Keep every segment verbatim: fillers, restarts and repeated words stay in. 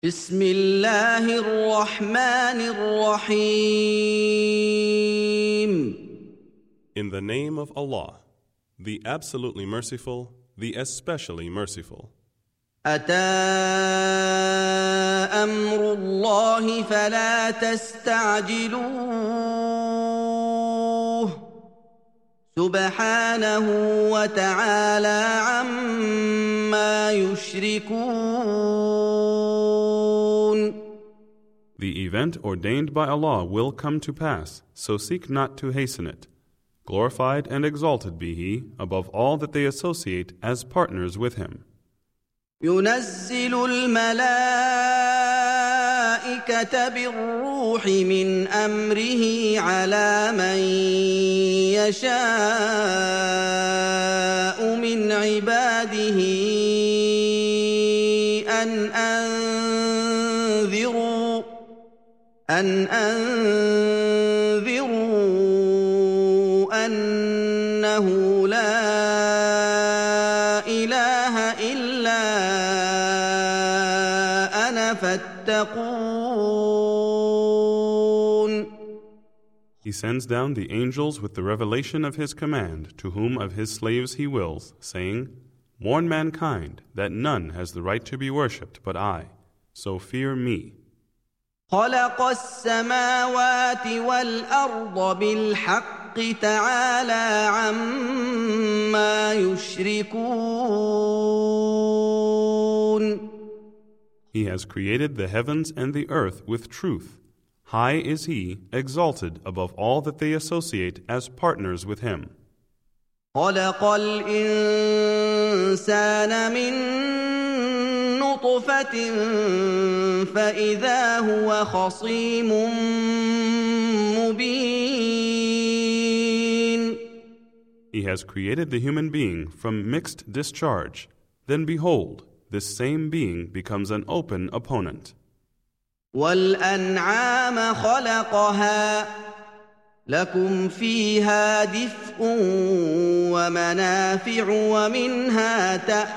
بسم الله الرحمن الرحيم. In the name of Allah, the absolutely merciful, the especially merciful. أتى أمر الله فلا تستعجلوه سبحانه وتعالى عما يشركون. The event ordained by Allah will come to pass, so seek not to hasten it. Glorified and exalted be He above all that they associate as partners with Him. ينزل الملائكة بالروح من أمره على من يشاء من عباده أن أنذروا أن أنذروا أنه لا إله إلا أنا فاتقون. He sends down the angels with the revelation of His command to whom of His slaves He wills, saying, Warn mankind that none has the right to be worshipped but I, so fear me. خلق السماوات والأرض بالحق تعالى عما يشركون. He has created the heavens and the earth with truth. High is He, exalted above all that they associate as partners with Him. خلق الإنسان من نطفة فإذا هو خصيم مبين. He has created the human being from mixed discharge. Then behold, this same being becomes an open opponent. والأنعام خلقها لكم فيها دفء ومنافع ومنها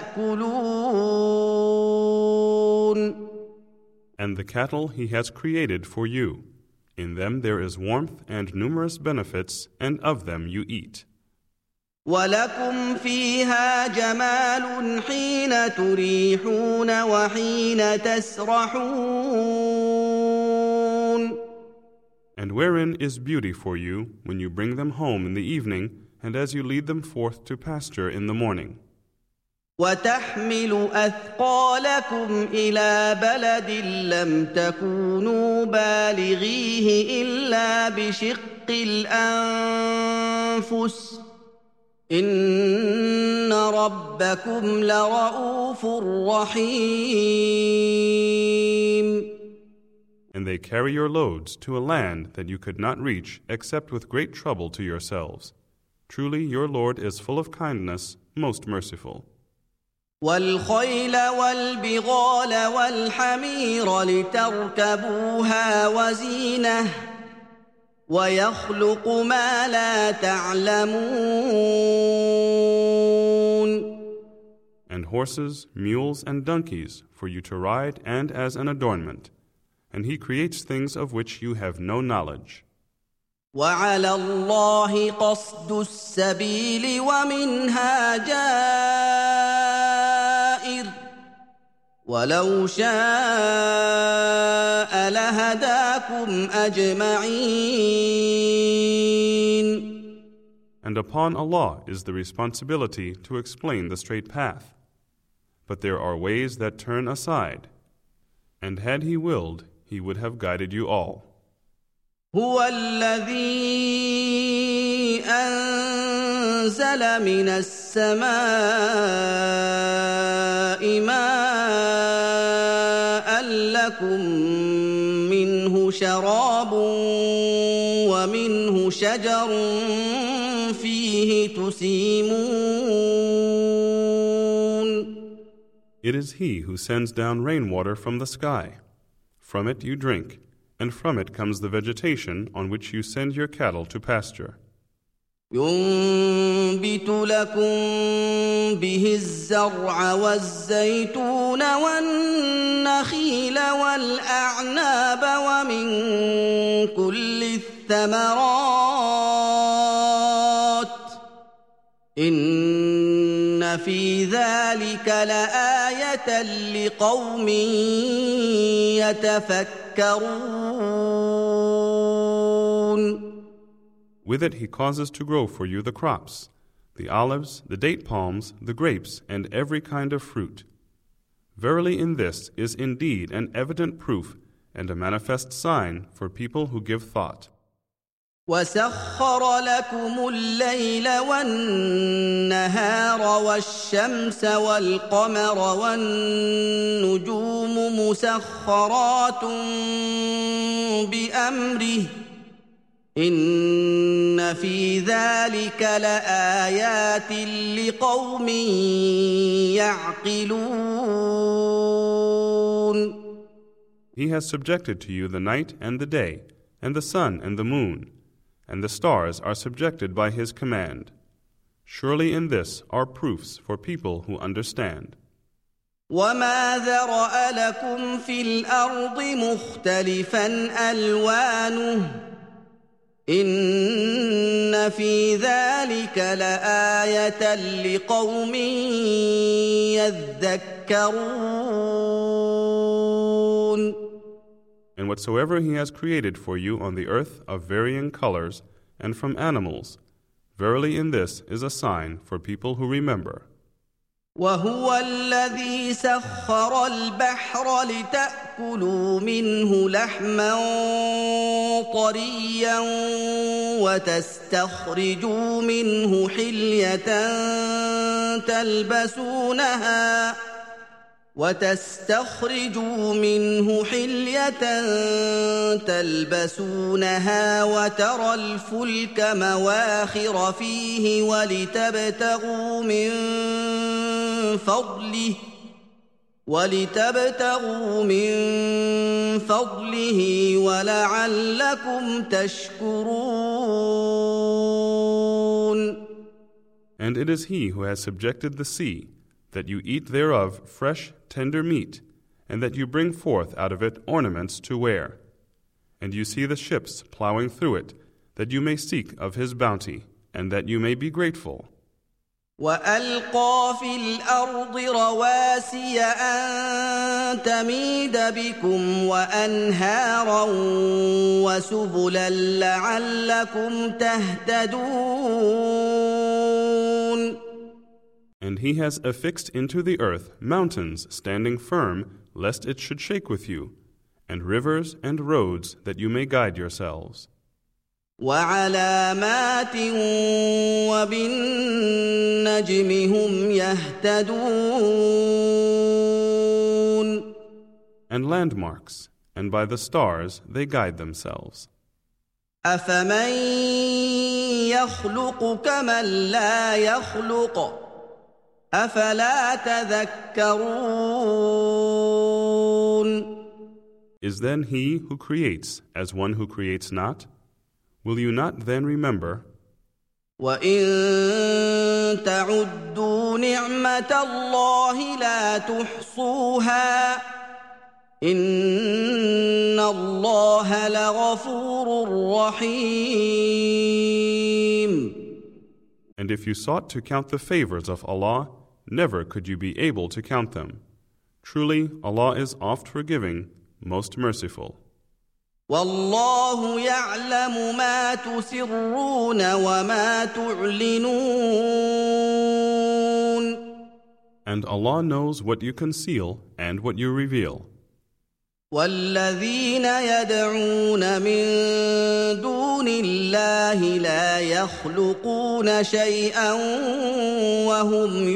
تأكلون. And the cattle He has created for you. In them there is warmth and numerous benefits, and of them you eat. ولكم فيها جمال حين تريحون وحين تسرحون. And wherein is beauty for you when you bring them home in the evening and as you lead them forth to pasture in the morning. وتحمل أثقالكم إلى بلد لم تكونوا بالغيه إلا بشق الأنفس إن ربكم لرؤوف رحيم. And they carry your loads to a land that you could not reach except with great trouble to yourselves. Truly your Lord is full of kindness, most merciful. والخيل والبغال والحمير لتركبوها وزينة ويخلق ما لا تعلمون. And horses, mules, and donkeys for you to ride and as an adornment. And He creates things of which you have no knowledge. وعلى الله قصد السبيل ومنها جائر ولو شاء لهداكم أجمعين. And upon Allah is the responsibility to explain the straight path. But there are ways that turn aside. And had He willed, He would have guided you all. هو الذي أنزل من السماء ماء لكم منه شراب ومنه شجر فيه تسيمون. It is He who sends down rainwater from the sky. From it you drink, and from it comes the vegetation on which you send your cattle to pasture. ينبت لكم به الزرع والزيتون والنخيل والأعناب ومن كل الثمرات إن في ذلك لآية لقوم يتفكرون. With it he causes to grow for you the crops, the olives, the date palms, the grapes, and every kind of fruit. Verily in this is indeed an evident proof and a manifest sign for people who give thought. وَسَخَّرَ لَكُمُ اللَّيْلَ وَالنَّهَارَ وَالشَّمْسَ وَالْقَمَرَ وَالنُّجُومُ مُسَخَّرَاتٌ بِأَمْرِهِ إِنَّ فِي ذَلِكَ لَآيَاتٍ لِقَوْمٍ يَعْقِلُونَ. He has subjected to you the night and the day, and the sun and the moon, and the stars are subjected by his command. Surely in this are proofs for people who understand. وَمَا ذَرَأَ لَكُمْ فِي الْأَرْضِ مُخْتَلِفًا أَلْوَانُهُ إِنَّ فِي ذَلِكَ لَآيَةً لِقَوْمٍ يَذَّكَّرُونَ. And whatsoever he has created for you on the earth of varying colors and from animals, verily in this is a sign for people who remember. وَهُوَ الَّذِي سَخَّرَ الْبَحْرَ لِتَأْكُلُوا مِنْهُ لَحْمًا طَرِيًّا وَتَسْتَخْرِجُوا مِنْهُ حِلْيَةً تَلْبَسُونَهَا وتستخرجوا منه حلية تلبسونها وترى الفلك مواخر فيه ولتبتغوا من فضله ولتبتغوا من فضله ولعلكم تشكرون. And it is he who has subjected the sea, that you eat thereof fresh, tender meat, and that you bring forth out of it ornaments to wear. And you see the ships plowing through it, that you may seek of his bounty, and that you may be grateful. وَأَلْقَى فِي الْأَرْضِ رَوَاسِيَ أَن تَمِيدَ بِكُمْ وَأَنْهَارًا وَسُبُلًا لَعَلَّكُمْ تَهْتَدُونَ. And he has affixed into the earth mountains standing firm, lest it should shake with you, and rivers and roads that you may guide yourselves. وَعَلَامَاتٍ وَبِالنَّجْمِ هُمْ يَهْتَدُونَ. And landmarks, and by the stars they guide themselves. أَفَمَن يَخْلُقُ كَمَن لَّا يَخْلُقُ أَفَلَا تَذَكَّرُونَ. Is then he who creates as one who creates not? Will you not then remember? وَإِن تَعُدُّوا نِعْمَةَ اللَّهِ لَا تُحْصُوهَا إِنَّ اللَّهَ لَغَفُورٌ رَّحِيمٌ. And if you sought to count the favors of Allah, never could you be able to count them. Truly, Allah is oft forgiving, most merciful. وَاللَّهُ يَعْلَمُ مَا تُسِرُّونَ وَمَا تُعْلِنُونَ. And Allah knows what you conceal and what you reveal. وَالَّذِينَ يَدْعُونَ مِن دُونِ اللَّهِ لَا يَخْلُقُونَ شَيْئًا وَهُمْ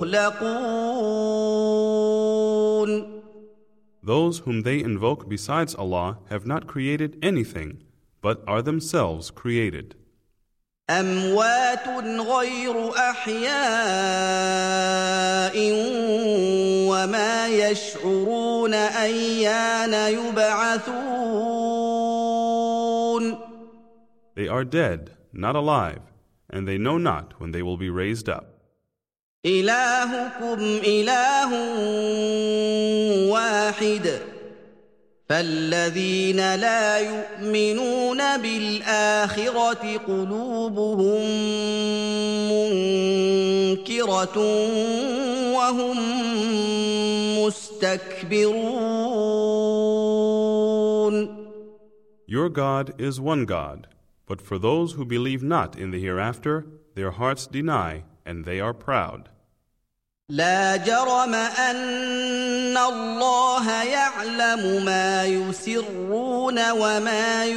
يُخْلَقُونَ. Those whom they invoke besides Allah have not created anything, but are themselves created. أَمْوَاتٌ غَيْرُ أَحْيَاءٍ وَمَا يَشْعُرُونَ أَيَّانَ يُبْعَثُونَ. They are dead, not alive, and they know not when they will be raised up. إلهكم إله واحد فالذين لا يؤمنون بالآخرة قلوبهم منكرة وهم مستكبرون. Your God is one God, but for those who believe not in the hereafter, their hearts deny, and they are proud. لا جرم أن الله يعلم ما يسرون وما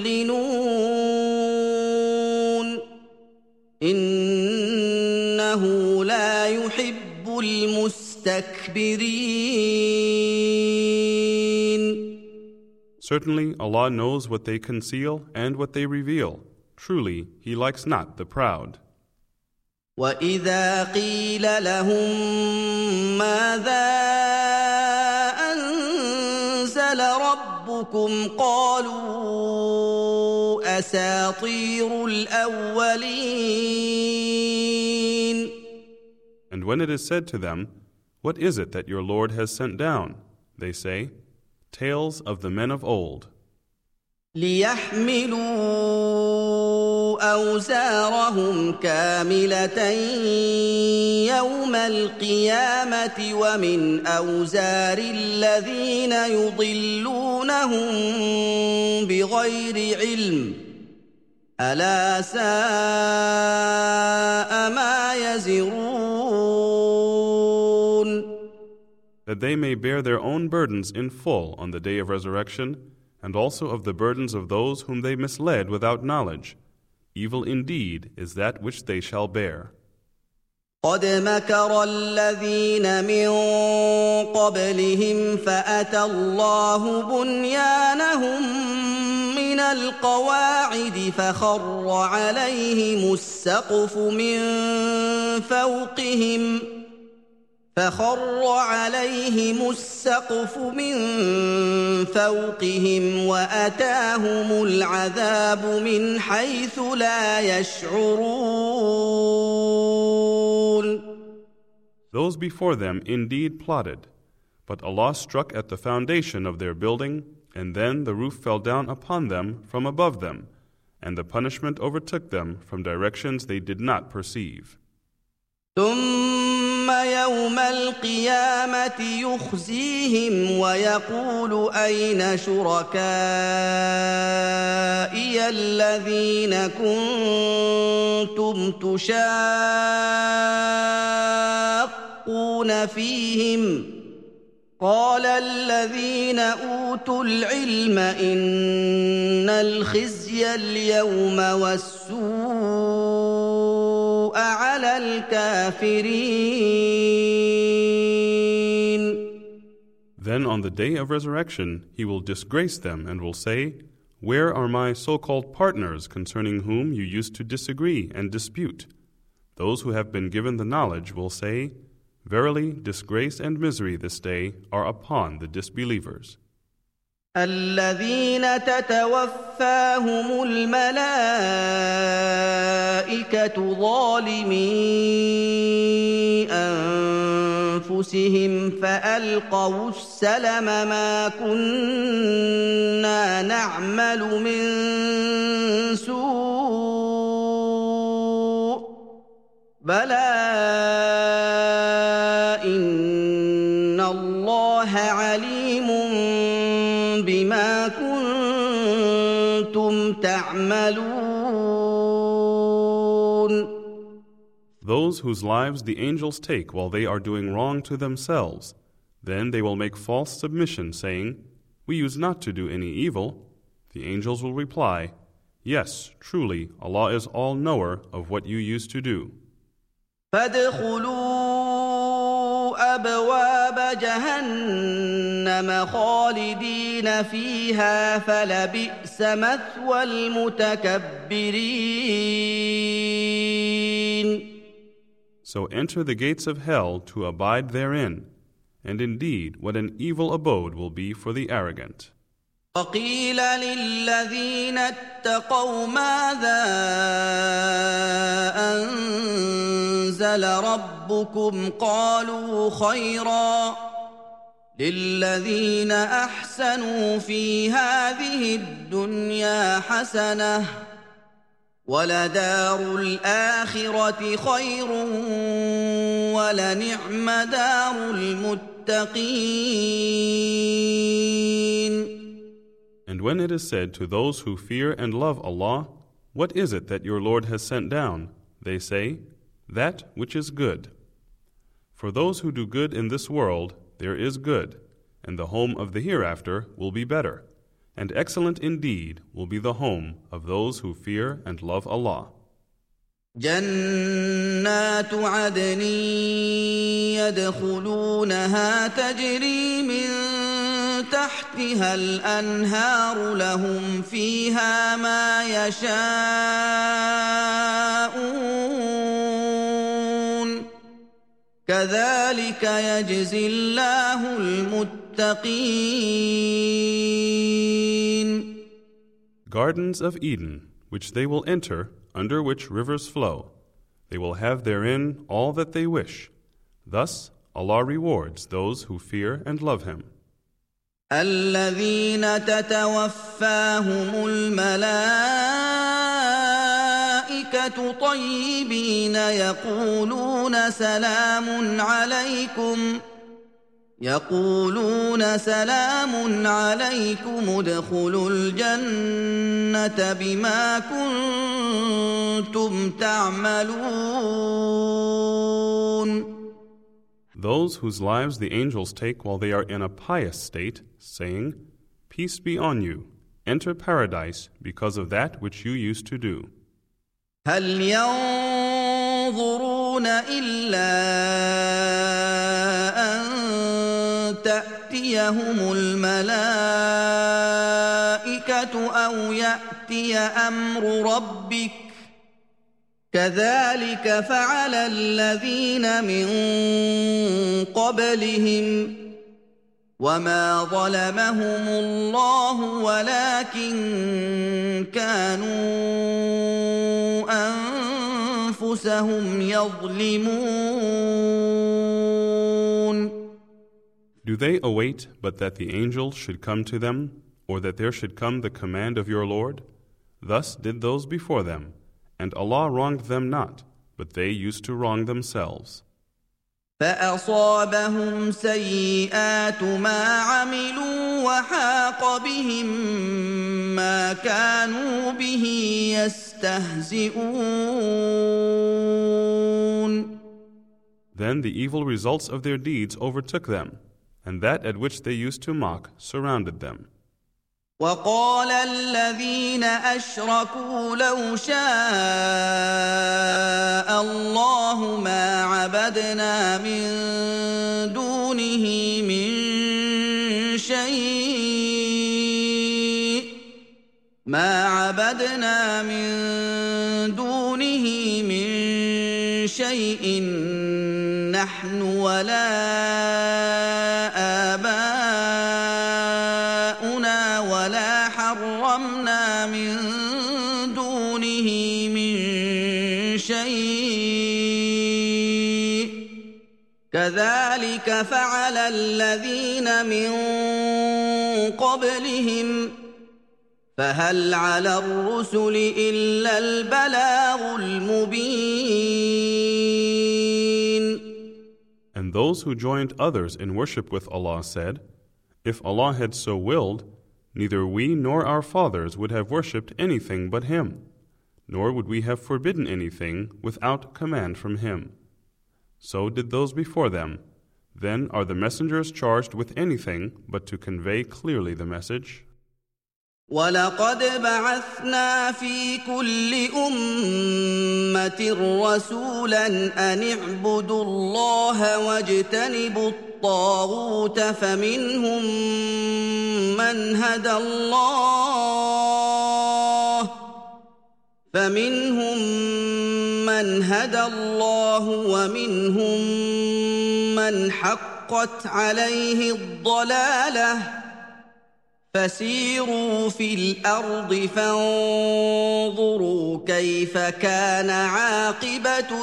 يعلنون إنه لا يحب المستكبرين. Certainly Allah knows what they conceal and what they reveal. Truly, He likes not the proud. وَإِذَا قِيلَ لَهُم مَّاذَا أَنزَلَ رَبُّكُمْ قَالُوا أَسَاطِيرُ الْأَوَّلِينَ. And when it is said to them, "What is it that your Lord has sent down?" they say, "Tales of the men of old." لِيَحْمِلُوا أَوْزَارَهُمْ كَامِلَةً يَوْمَ الْقِيَامَةِ وَمِنْ أَوْزَارِ الَّذِينَ يُضِلُّونَهُم بِغَيْرِ عِلْمٍ أَلَا سَاءَ مَا يَزِرُونَ. That they may bear their own burdens in full on the day of resurrection, and also of the burdens of those whom they misled without knowledge. Evil indeed is that which they shall bear. قد مكر الذين من قبلهم فأتى الله بنيانهم من القواعد فخر عليهم السقف من فوقهم فخر عليهم السقف من فوقهم وأتاهم العذاب من حيث لا يشعرون. Those before them indeed plotted, but Allah struck at the foundation of their building, and then the roof fell down upon them from above them, and the punishment overtook them from directions they did not perceive. ثم يوم القيامة يخزيهم ويقول أين شركائي الذين كنتم تشاقون فيهم قال الذين أوتوا العلم إن الخزي اليوم والسوء على الكافرين. Then on the day of resurrection he will disgrace them and will say, "Where are my so-called partners concerning whom you used to disagree and dispute?" Those who have been given the knowledge will say, "Verily, disgrace and misery this day are upon the disbelievers." الذين تتوفاهم الملائكة ظالمي أنفسهم فألقوا السلم ما كنا نعمل من سوء بلى إن الله عليم بما كنتم تعملون. Those whose lives the angels take while they are doing wrong to themselves, then they will make false submission, saying, "We used not to do any evil." The angels will reply, "Yes, truly, Allah is all-knower of what you used to do." فادخلوا أبواب جهنم خالدين فيها فلبئس مثوى المتكبرين. So enter the gates of hell to abide therein, and indeed what an evil abode will be for the arrogant. وقيل للذين اتقوا ماذا أنزل ربكم قالوا خيرا للذين أحسنوا في هذه الدنيا حسنة ولدار الآخرة خير ولنعم دار المتقين. And when it is said to those who fear and love Allah, what is it that your Lord has sent down? They say, that which is good. For those who do good in this world, there is good, and the home of the hereafter will be better, and excellent indeed will be the home of those who fear and love Allah. جنات عدن يدخلونها تجري من تحتها الأنهار لهم فيها ما يشاءون كذلك يجزي الله المتقين. Gardens of Eden, which they will enter, under which rivers flow. They will have therein all that they wish. Thus Allah rewards those who fear and love Him. الذين تتوفاهم الملائكة طيبين يقولون سلام عليكم يقولون سلام عليكم ادخلوا الجنة بما كنتم تعملون. Those whose lives the angels take while they are in a pious state, saying, Peace be on you, enter paradise because of that which you used to do. هل ينظرون إلا أن تأتيهم الملائكة أو يأتي أمر ربك كذلك فعل الذين من قبلهم وما ظلمهم الله ولكن كانوا أنفسهم يظلمون. Do they await but that the angels should come to them, or that there should come the command of your Lord? Thus did those before them, and Allah wronged them not, but they used to wrong themselves. فأصابهم سيئات ما عملوا وحاق بهم ما كانوا به يستهزئون. Then the evil results of their deeds overtook them, and that at which they used to mock surrounded them. وقال الذين أشركوا لو شاء الله ما عبدنا من دونه من شيء ما عبدنا من دونه من شيء نحن ولا آباؤنا ولا حرمنا من دونه من شيء كذلك فعل الذين من قبلهم فهل على الرسل إلا البلاغ المبين. And those who joined others in worship with Allah said, If Allah had so willed, neither we nor our fathers would have worshipped anything but Him, nor would we have forbidden anything without command from Him. So did those before them. Then are the messengers charged with anything but to convey clearly the message? وَلَقَدْ بَعَثْنَا فِي كُلِّ أُمَّةٍ رَّسُولًا أَنِ اعْبُدُوا اللَّهَ وَاجْتَنِبُوا الطَّاغُوتَ فَمِنْهُم مَّنْ هَدَى اللَّهُ فَمِنْهُم مَّنْ هَدَى اللَّهُ وَمِنْهُم مَّنْ حَقَّتْ عَلَيْهِ الضَّلَالَةُ فسيروا في الأرض فانظروا كيف كان عاقبة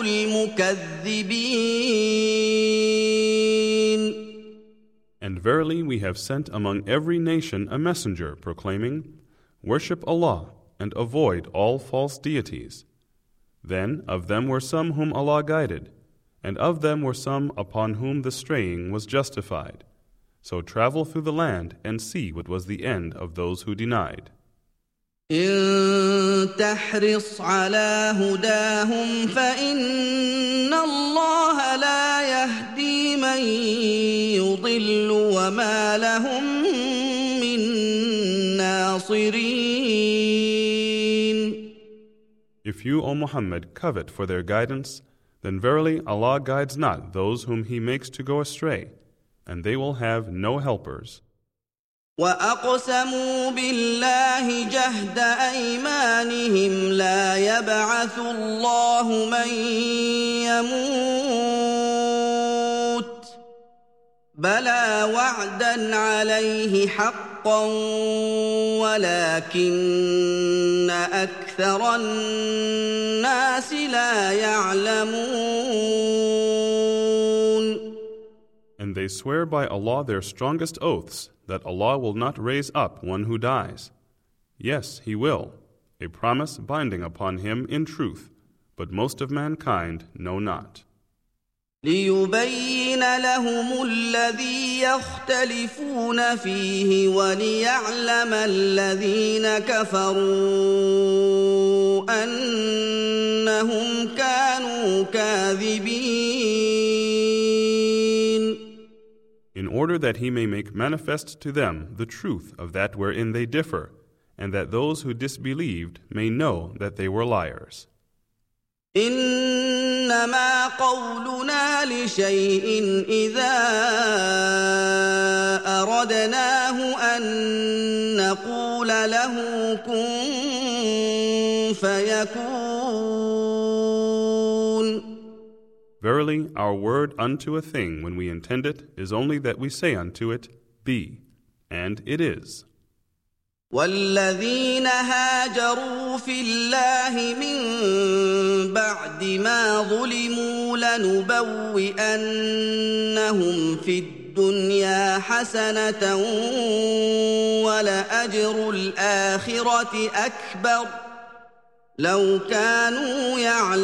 المكذبين. And verily we have sent among every nation a messenger proclaiming, Worship Allah and avoid all false deities. Then of them were some whom Allah guided, and of them were some upon whom the straying was justified. So travel through the land and see what was the end of those who denied. إن تحرص على هداهم فإن الله لا يهدي من يضل وما لهم من ناصرين. If you, O Muhammad, covet for their guidance, then verily Allah guides not those whom He makes to go astray, and they will have no helpers. وَأَقْسَمُوا بِاللَّهِ جَهْدَ أَيْمَانِهِمْ لَا يَبْعَثُ اللَّهُ مَن يَمُوتُ بَلَى وَعْدًا عَلَيْهِ حَقًّا وَلَكِنَّ أَكْثَرَ النَّاسِ لَا يَعْلَمُونَ. And they swear by Allah their strongest oaths that Allah will not raise up one who dies. Yes, He will, a promise binding upon Him in truth, but most of mankind know not. لِيُبَيِّنَ لَهُمُ الَّذِي يَخْتَلِفُونَ فِيهِ وَلِيَعْلَمَ الَّذِينَ كَفَرُوا أَنَّهُمْ كَانُوا كَاذِبِينَ. In order that He may make manifest to them the truth of that wherein they differ, and that those who disbelieved may know that they were liars. إنما قولنا لشيء إذا أردناه أن نقول له كن فيكون. Verily, our word unto a thing when we intend it is only that we say unto it, Be, and it is. والذين هاجروا في الله من بعد ما ظلموا لنبوئنهم في الدنيا حسنة ولأجر الآخرة أكبر لو كانوا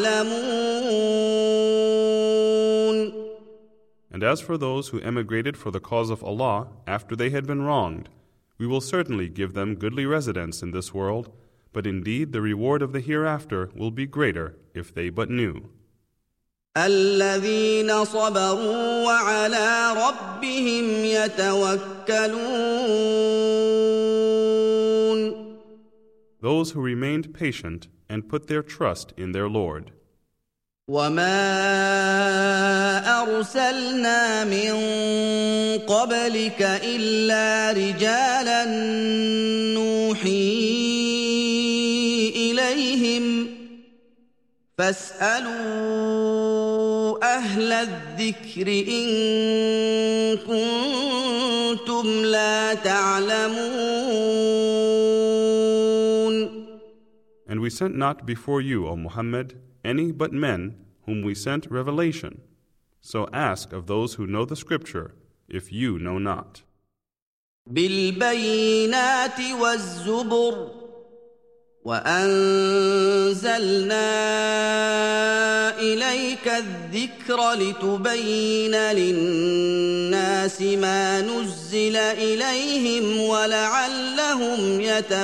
يعلمون. And as for those who emigrated for the cause of Allah after they had been wronged, we will certainly give them goodly residence in this world, but indeed the reward of the hereafter will be greater if they but knew. الذين صبروا وعلى ربهم يتوكلون. Those who remained patient and put their trust in their Lord. وما أرسلنا من قبلك إلا رجالا نوحي إليهم فاسألوا أهل الذكر إن كنتم لا تعلمون. And we sent not before you, O Muhammad, any but men whom we sent revelation. So ask of those who know the scripture, if you know not. بالبينات والزبر وأنزلنا إليك الذكر لتبين للناس ما نزل إليهم ولعلهم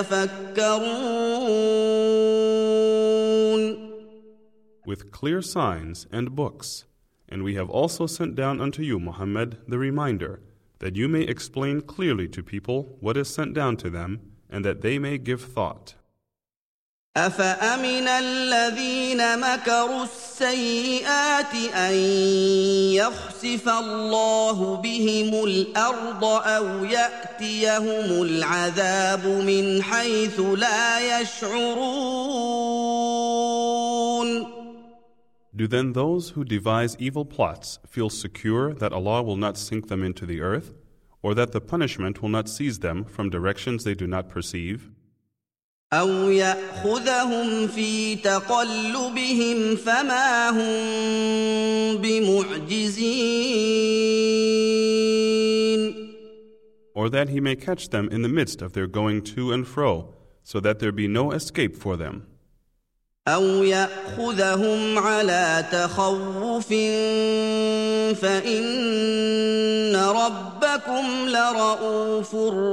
يتفكرون. With clear signs and books, and we have also sent down unto you, Muhammad, the reminder, that you may explain clearly to people what is sent down to them, and that they may give thought. أفأمن الذين مكروا السيئات أن يخسف الله بهم الأرض أو يأتيهم العذاب من حيث لا يشعرون. Do then those who devise evil plots feel secure that Allah will not sink them into the earth, or that the punishment will not seize them from directions they do not perceive? أَوْ يَأْخُذَهُمْ فِي تَقَلُّبِهِمْ فَمَا هُم بِمُعْجِزِينَ. Or that he may catch them in the midst of their going to and fro, so that there be no escape for them. أَوْ يَأْخُذَهُمْ عَلَى تَخَوُّفٍ فَإِنَّ رَبَّكُمْ لَرَءُوفٌ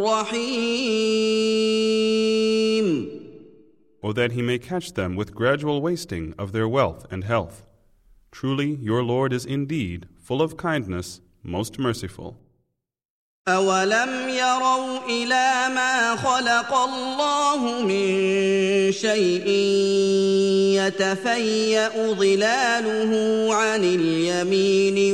رَحِيمٌ. Or that he may catch them with gradual wasting of their wealth and health. Truly, your Lord is indeed full of kindness, most merciful. أَوَلَمْ يَرَوْا إِلَى مَا خَلَقَ اللَّهُ مِن شَيْءٍ يَتَفَيَّأُ ظِلَالُهُ عَنِ الْيَمِينِ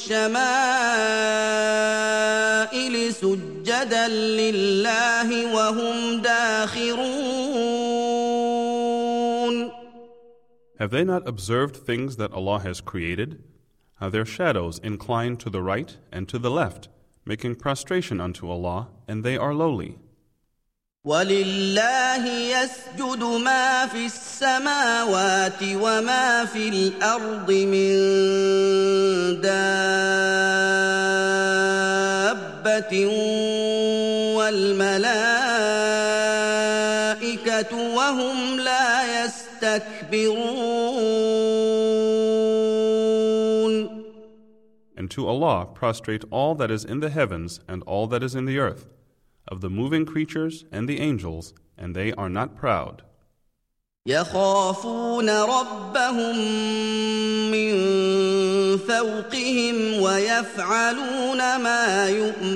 وَالشَّمَائِلِ سُجَّدًا لِّلَّهِ وَهُمْ دَاخِرُونَ. Have they not observed things that Allah has created? How their shadows incline to the right and to the left, making prostration unto Allah, and they are lowly. وَلِلَّهِ يَسْجُدُ مَا فِي السَّمَاوَاتِ وَمَا فِي الْأَرْضِ مِن دَابَّةٍ وَالْمَلَائِكَةُ وَهُمْ لَا يَسْتَكْبِرُونَ. And to Allah prostrate all that is in the heavens and all that is in the earth, of the moving creatures and the angels, and they are not proud. يَخَافُونَ رَبَّهُم مِّن فَوْقِهِمْ وَيَفْعَلُونَ مَا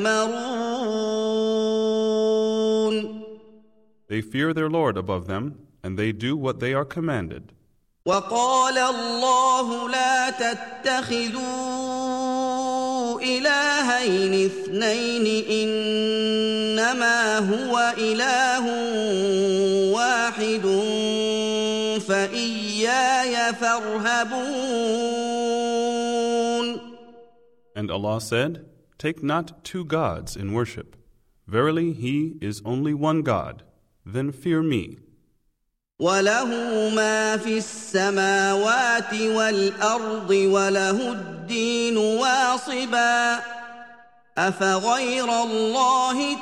يُؤْمَرُونَ. They fear their Lord above them, and they do what they are commanded. وَقَالَ اللَّهُ لَا تَتَّخِذُوا إِلَٰهَيْنِ اثْنَيْنِ إِنَّمَا هُوَ إِلَٰهٌ وَاحِدٌ فَإِيَّايَ فَارْهَبُونِ. And Allah said, Take not two gods in worship. Verily, He is only one God. Then fear me. وَلَهُ مَا فِي السَّمَاوَاتِ وَالْأَرْضِ وَلَهُ الدِّينُ وَاصِبًا أَفَغَيْرَ اللَّهِ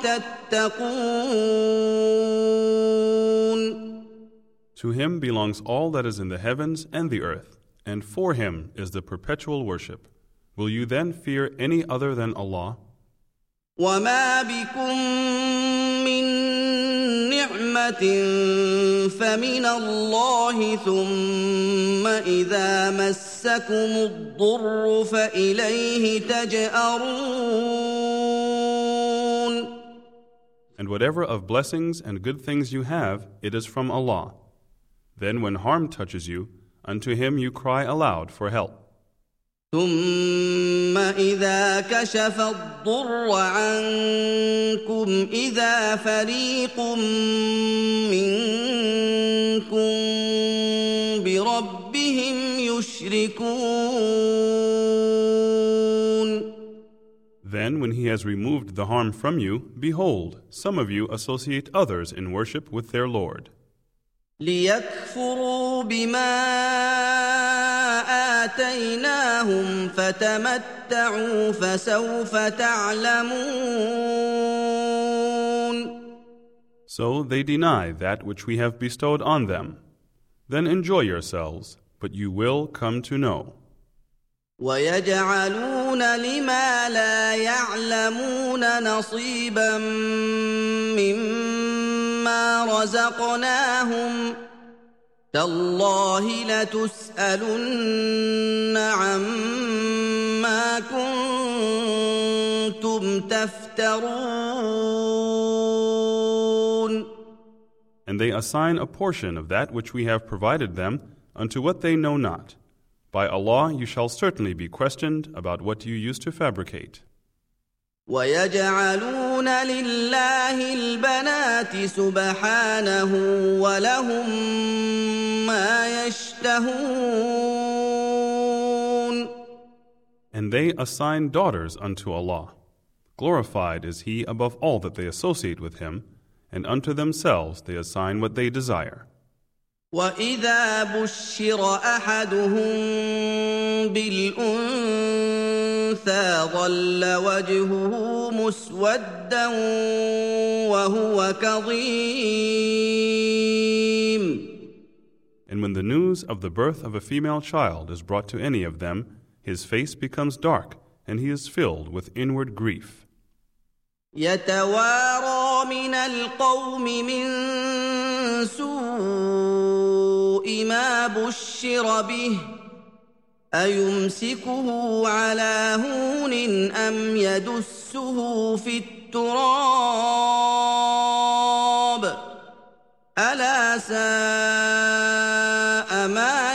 تَتَّقُونَ. To Him belongs all that is in the heavens and the earth, and for Him is the perpetual worship. Will you then fear any other than Allah? وَمَا بِكُم مِّن نِّعْمَةٍ فَمِنَ اللَّهِ ثُمَّ إِذَا مَسَّكُمُ الضُّرُّ فَإِلَيْهِ تَجْأَرُونَ. And whatever of blessings and good things you have, it is from Allah. Then when harm touches you, unto Him you cry aloud for help. ثُمَّ إِذَا كَشَفَ الضُّرَّ عَنكُمْ إِذَا فَرِيقٌ مِّنكُم بِرَبِّهِمْ يُشْرِكُونَ. Then when He has removed the harm from you, behold, some of you associate others in worship with their Lord. لِيَكْفُرُوا بِمَا آتَيْنَاهُمْ فَتَمَتَّعُوا فَسَوْفَ تَعْلَمُونَ. So they deny that which we have bestowed on them. Then enjoy yourselves, but you will come to know. وَيَجْعَلُونَ لِمَا لَا يَعْلَمُونَ نَصِيبًا مِّمَّا رَزَقْنَاهُمْ تَاللَّهِ لَتُسْأَلُنَّ عَمَّا كُنتُمْ تَفْتَرُونَ. And they assign a portion of that which we have provided them unto what they know not. By Allah, you shall certainly be questioned about what you used to fabricate. وَيَجْعَلُونَ لِلَّهِ الْبَنَاتِ سُبْحَانَهُ وَلَهُم مَّا يَشْتَهُونَ. And they assign daughters unto Allah. Glorified is he above all that they associate with him, and unto themselves they assign what they desire. وَإِذَا بُشِّرَ أَحَدُهُم بِالْأُنثَىٰ ظَلَّ وَجْهُهُ مُسْوَدًّا وَهُوَ كَظِيمٌ. And when the news of the birth of a female child is brought to any of them, his face becomes dark, and he is filled with inward grief. يَتَوَارَىٰ مِنَ الْقَوْمِ مِن سُوءِ مَا بُشِّرَ بِهِ أَيُمْسِكُهُ عَلَىٰ هُونٍ أَمْ يَدُسُّهُ فِي التُّرَابِ أَلَا سَاءَ مَا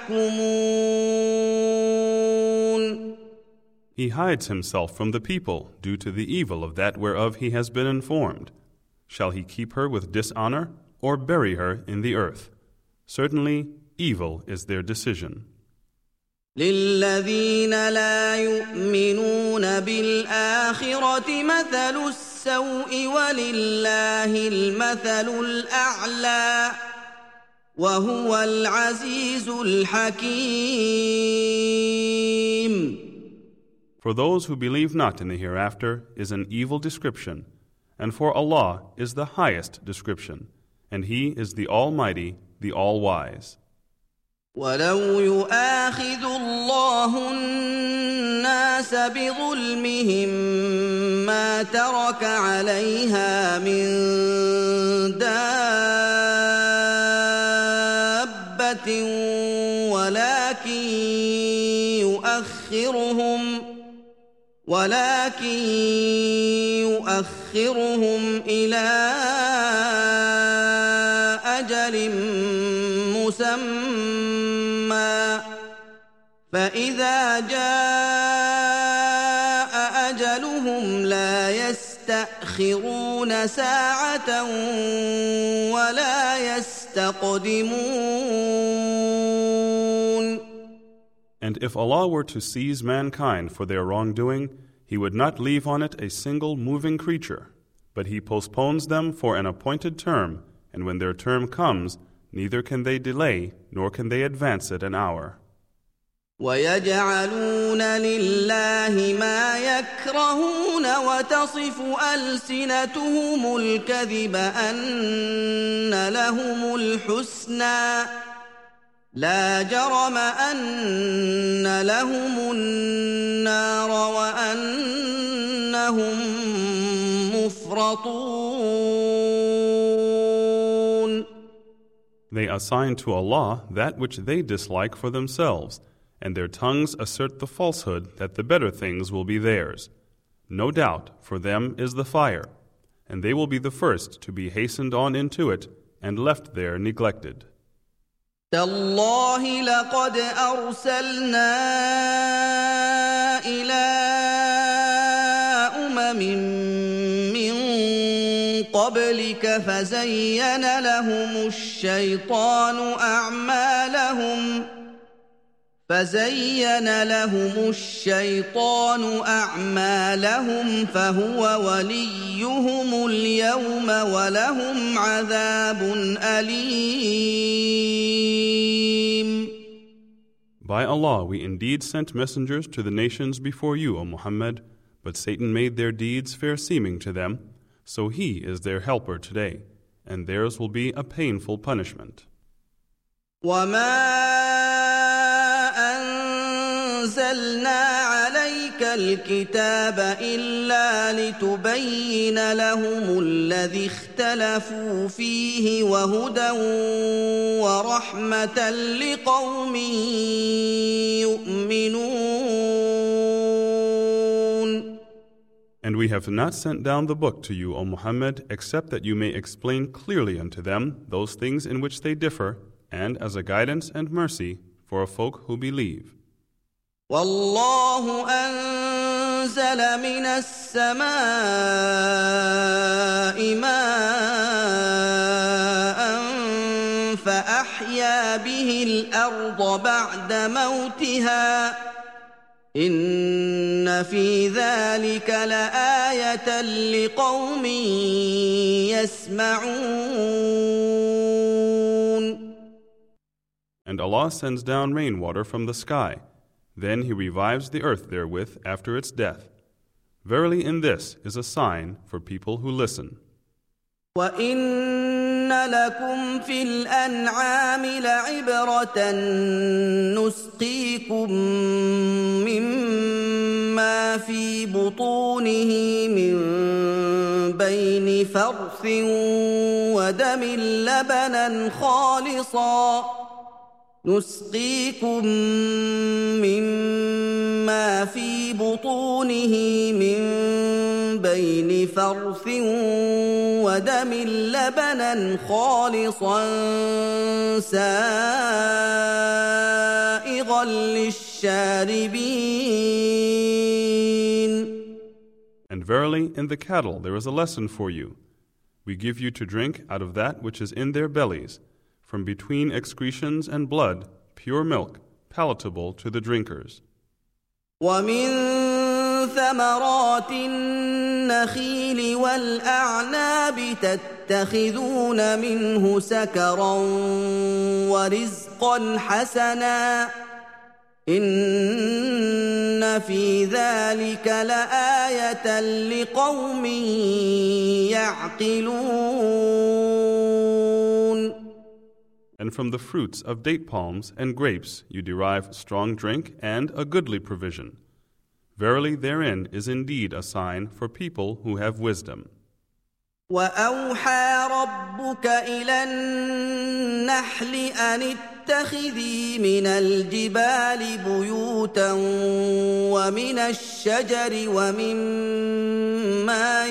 يَحْكُمُونَ. He hides himself from the people due to the evil of that whereof he has been informed. Shall he keep her with dishonor, or bury her in the earth? Certainly, evil is their decision. لِلَّذِينَ لَا يُؤْمِنُونَ بِالْآخِرَةِ مَثَلُ السَّوْءِ وَلِلَّهِ الْمَثَلُ الْأَعْلَى وَهُوَ الْعَزِيزُ الْحَكِيمُ. For those who believe not in the hereafter is an evil description, and for Allah is the highest description, and He is the Almighty, the All-Wise. وَلَوْ يُؤَاخِذُ اللَّهُ النَّاسَ بِظُلْمِهِم مَّا تَرَكَ عَلَيْهَا مِن دَابَّةٍ وَلَكِن يُؤَخِّرُهُمْ ولكن يؤخرهم إلى أجل مسمى فإذا جاء أجلهم لا يستأخرون ساعة ولا يستقدمون. And if Allah were to seize mankind for their wrongdoing, He would not leave on it a single moving creature, but He postpones them for an appointed term, and when their term comes, neither can they delay, nor can they advance it an hour. وَيَجْعَلُونَ لِلَّهِ مَا يَكْرَهُونَ وَتَصِفُ أَلْسِنَتُهُمُ الْكَذِبَ أَنَّ لَهُمُ الْحُسْنَىٰ لا جرم أن لهم النار وأنهم مفرطون. They assign to Allah that which they dislike for themselves, and their tongues assert the falsehood that the better things will be theirs. No doubt, for them is the fire, and they will be the first to be hastened on into it and left there neglected. تالله لقد أرسلنا إلى أمم من قبلك فزين لهم الشيطان أعمالهم فزين لهم الشيطان أعمالهم فهو وليهم اليوم ولهم عذاب أليم. By Allah, we indeed sent messengers to the nations before you, O Muhammad, but Satan made their deeds fair seeming to them, so he is their helper today, and theirs will be a painful punishment. وَمَا أنزلنا عليك الكتاب إلا لتبين لهم الذي اختلفوا فيه وهدى ورحمة لقوم يؤمنون. And we have not sent down the book to you, O Muhammad, except that you may explain clearly unto them those things in which they differ, and as a guidance and mercy for a folk who believe. والله أنزل من السماء ماء فأحيا به الأرض بعد موتها إن في ذلك لآية لقوم يسمعون. And Allah sends down rainwater from the sky. Then He revives the earth therewith after its death. Verily in this is a sign for people who listen. وَإِنَّ لَكُمْ فِي الْأَنْعَامِ لَعِبْرَةً نُسْقِيكُم مِّمَّا فِي بُطُونِهِ مِن بَيْنِ فَرْثٍ وَدَمٍ لَّبَنًا خَالِصًا نسقيكم مما في بطونه من بين فرث ودم لبنا خالصا سائغا للشاربين. And verily in the cattle there is a lesson for you. We give you to drink out of that which is in their bellies, from between excretions and blood, pure milk, palatable to the drinkers. وَمِن ثَمَرَاتِ النَّخِيلِ وَالْأَعْنَابِ تَتَّخِذُونَ مِنْهُ سَكَرًا وَرِزْقًا حَسَنًا إِنَّ فِي ذَلِكَ لَآيَةً لِقَوْمٍ يَعْقِلُونَ. And from the fruits of date palms and grapes you derive strong drink and a goodly provision. Verily therein is indeed a sign for people who have wisdom. وَأَوْحَى رَبُّكَ إِلَى النَّحْلِ أَنِ اتَّخِذِي مِنَ الْجِبَالِ بُيُوتًا وَمِنَ الشَّجَرِ وَمِمَّا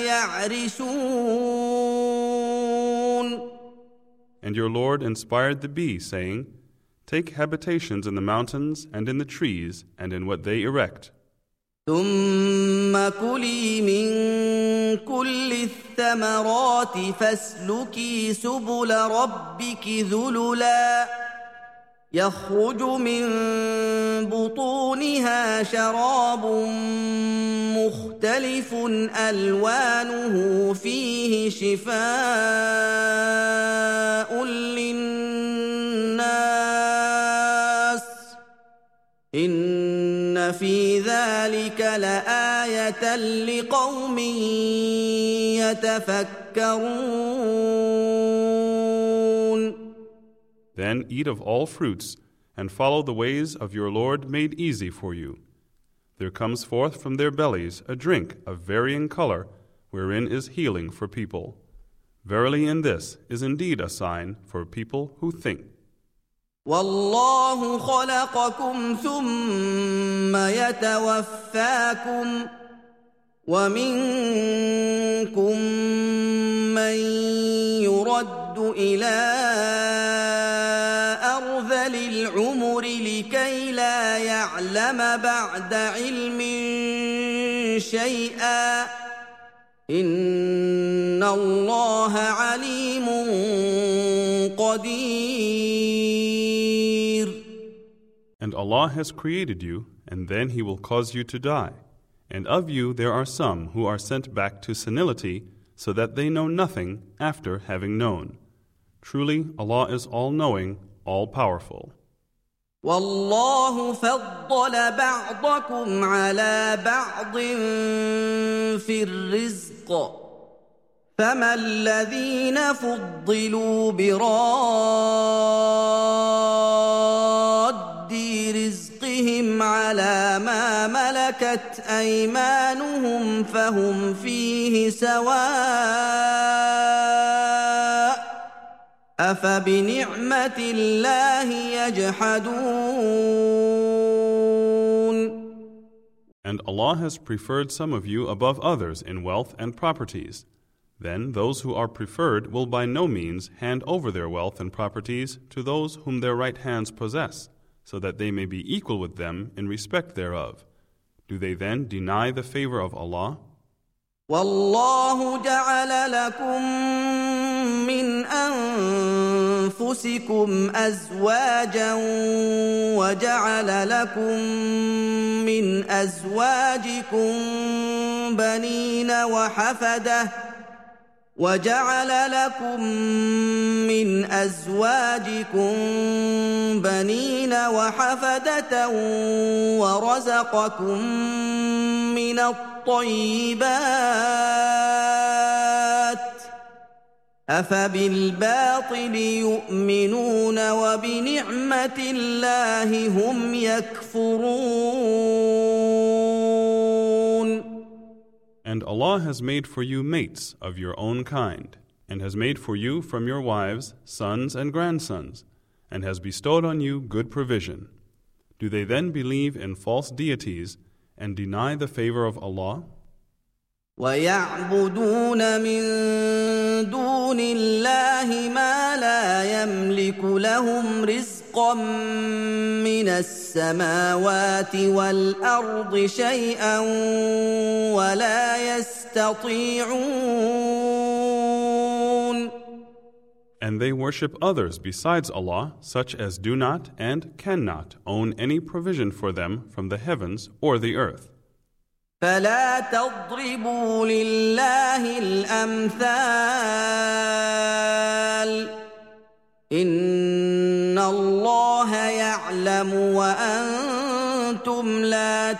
يَعْرِشُونَ. And your Lord inspired the bee, saying, Take habitations in the mountains and in the trees and in what they erect. ثُمَّ كُلِي مِن كُلِّ الثَّمَرَاتِ فَاسْلُكِي سُبُلَ رَبِّكِ ذُلُلًا يَخْرُجُ مِن بُطُونِهَا شَرَابٌ مُخْتَلِفٌ أَلْوَانُهُ فِيهِ شِفَاءٌ لِّلنَّاسِ إِنَّ فِي ذَلِكَ لَآيَةً لِقَوْمٍ يَتَفَكَّرُونَ. Then eat of all fruits, and follow the ways of your Lord made easy for you. There comes forth from their bellies a drink of varying color, wherein is healing for people. Verily in this is indeed a sign for people who think. وَاللَّهُ خَلَقَكُمْ ثُمَّ يَتَوَفَّاكُمْ وَمِنكُم مَّن يُرَدُّ إِلَىٰ أَرْذَلِ الْعُمُرِ لِكَيْ لَا يَعْلَمَ بَعْدَ عِلْمٍ شَيْئًا إِنَّ اللَّهَ عَلِيمٌ قَدِيرٌ. And Allah has created you, and then He will cause you to die. And of you there are some who are sent back to senility, so that they know nothing after having known. Truly, Allah is all-knowing, all-powerful. وَاللَّهُ فَضَّلَ بَعْضَكُمْ عَلَى بَعْضٍ فِي الرِّزْقِ فَمَا الَّذِينَ فُضِّلُوا بِرَادِّ رِزْقِهِمْ عَلَى مَا مَلَكَتْ أَيْمَانُهُمْ فَهُمْ فِيهِ سَوَاءٌ أَفَبِنِعْمَةِ اللَّهِ يَجْحَدُونَ. And Allah has preferred some of you above others in wealth and properties. Then those who are preferred will by no means hand over their wealth and properties to those whom their right hands possess, so that they may be equal with them in respect thereof. Do they then deny the favor of Allah? وَاللَّهُ جَعَلَ لَكُم مِّنْ أنفسكم أزواجا وجعل لكم من أزواجكم بنين وحفدة وجعل لكم من أزواجكم بنين وحفدة ورزقكم من الطيبات أفبالباطل يؤمنون وبنعمة الله هم يكفرون. And Allah has made for you mates of your own kind, and has made for you from your wives sons and grandsons, and has bestowed on you good provision. Do they then believe in false deities and deny the favor of Allah? وَيَعْبُدُونَ مِن دُونِ اللَّهِ مَا لَا يَمْلِكُ لَهُمْ رِزْقًا مِّنَ السَّمَاوَاتِ وَالْأَرْضِ شَيْئًا وَلَا يَسْتَطِيعُونَ. And they worship others besides Allah, such as do not and cannot own any provision for them from the heavens or the earth. فلا تضربوا لله الأمثال إن الله يعلم وأنتم لا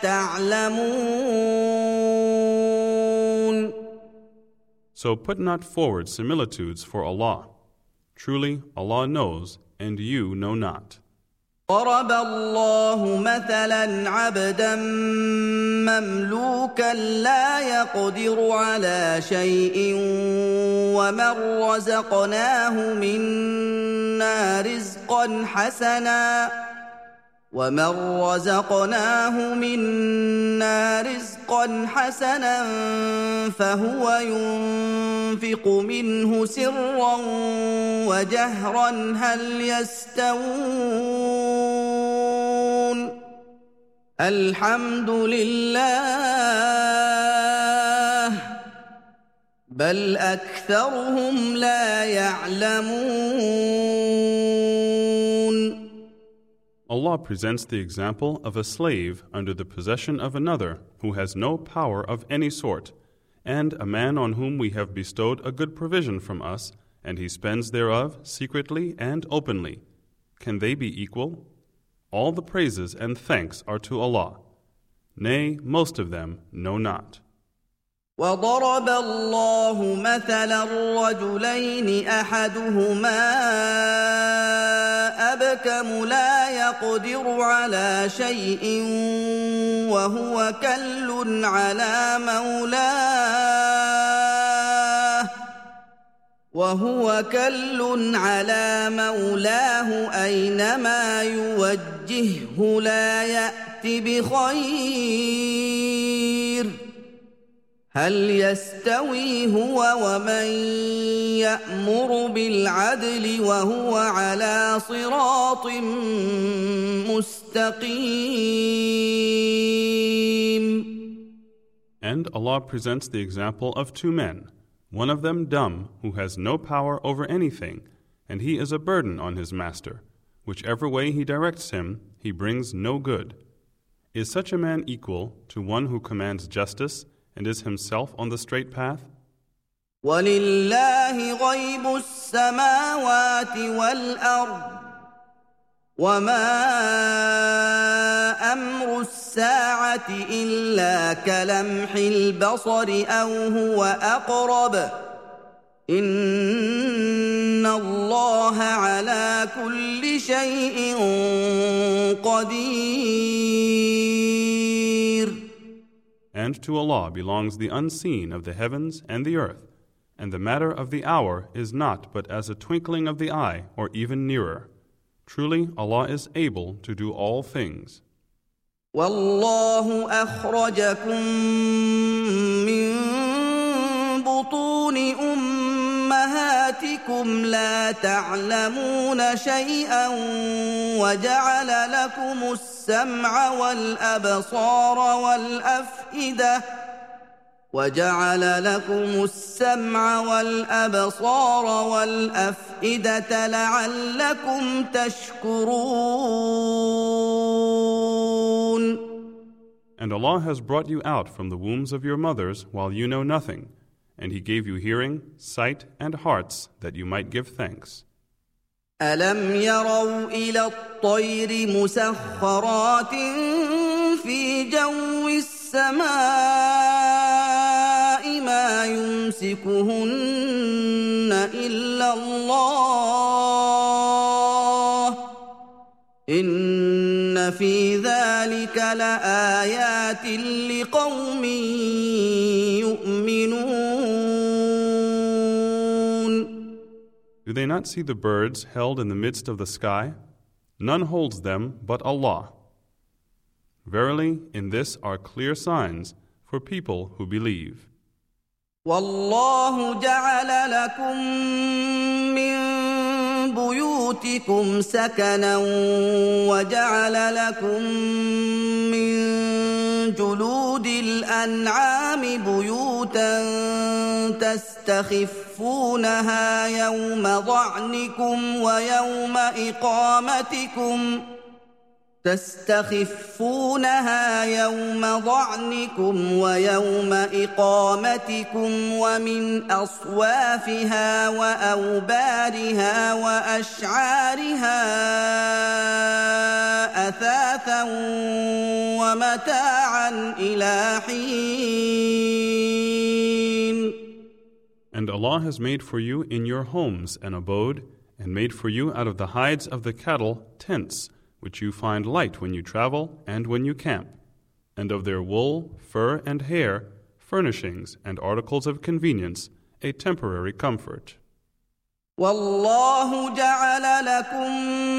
تعلمون. So put not forward similitudes for Allah. Truly Allah knows and you know not. ضرب الله مثلا عبدا مملوكا لا يقدر على شيء ومن رزقناه منا رزقا حسنا ومن رزقناه منا رزقا حسنا فهو ينفق منه سرا وجهرا هل يستوون الحمد لله بل أكثرهم لا يعلمون. Allah presents the example of a slave under the possession of another who has no power of any sort, and a man on whom we have bestowed a good provision from us, and he spends thereof secretly and openly. Can they be equal? All the praises and thanks are to Allah. Nay, most of them know not. وضرب الله مثلا رجلين أحدهما أبكم لا يقدر على شيء وهو كل على مولاه وهو كل على مولاه أينما يوجهه لا يأت بخير هل يستوي هو ومن يأمر بالعدل وهو على صراط مستقيم. And Allah presents the example of two men, one of them dumb, who has no power over anything, and he is a burden on his master. Whichever way he directs him, he brings no good. Is such a man equal to one who commands justice and is himself on the straight path? وَلِلَّهِ غَيْبُ السَّمَاوَاتِ وَالْأَرْضِ وَمَا أَمْرُ السَّاعَةِ إِلَّا كَلَمْحِ الْبَصَرِ أَوْ هُوَ أَقْرَبُ إِنَّ اللَّهَ عَلَى كُلِّ شَيْءٍ قَدِيرٌ. And to Allah belongs the unseen of the heavens and the earth, and the matter of the hour is not but as a twinkling of the eye or even nearer. Truly Allah is able to do all things. وَاللَّهُ أَخْرَجَكُم مِّن بُطُونِ أُمَّهَاتِكُمْ لَا تَعْلَمُونَ شَيْئًا وَجَعَلَ لَكُمُ السَّمْعَ وَالْأَبْصَارَ وَالْأَفْئِدَةَ وجعل لكم السمع والأبصار والأفئدة لعلكم تشكرون. And Allah has brought you out from the wombs of your mothers while you know nothing, and He gave you hearing, sight, and hearts that you might give thanks. أَلَمْ يَرَوْا إِلَى الطَّيْرِ مُسَخَّرَاتٍ فِي جَوِّ السَّمَاءِ مَا يُمْسِكُهُنَّ إِلَّا اللَّهُ ۗ إِنَّ فِي ذَلِكَ لَآيَاتٍ لِقَوْمٍ يُؤْمِنُونَ. Do they not see the birds held in the midst of the sky? None holds them but Allah. Verily, in this are clear signs for people who believe. وَاللَّهُ جَعَلَ لَكُم مِّن بُيُوتِكُمْ سَكَنًا وَجَعَلَ لَكُم مِّن جُلُودِ الْأَنْعَامِ بُيُوتًا تَسْتَخِفُّونَهَا يَوْمَ ضَعْنِكُمْ وَيَوْمَ إِقَامَتِكُمْ تستخفونها يوم ضعنكم ويوم إقامتكم ومن أصوافها وأوبارها وأشعارها أثاثا ومتاعا إلى حين. And Allah has made for you in your homes an abode, and made for you out of the hides of the cattle tents, which you find light when you travel and when you camp, and of their wool, fur, and hair, furnishings and articles of convenience, a temporary comfort. وَاللَّهُ جَعَلَ لَكُم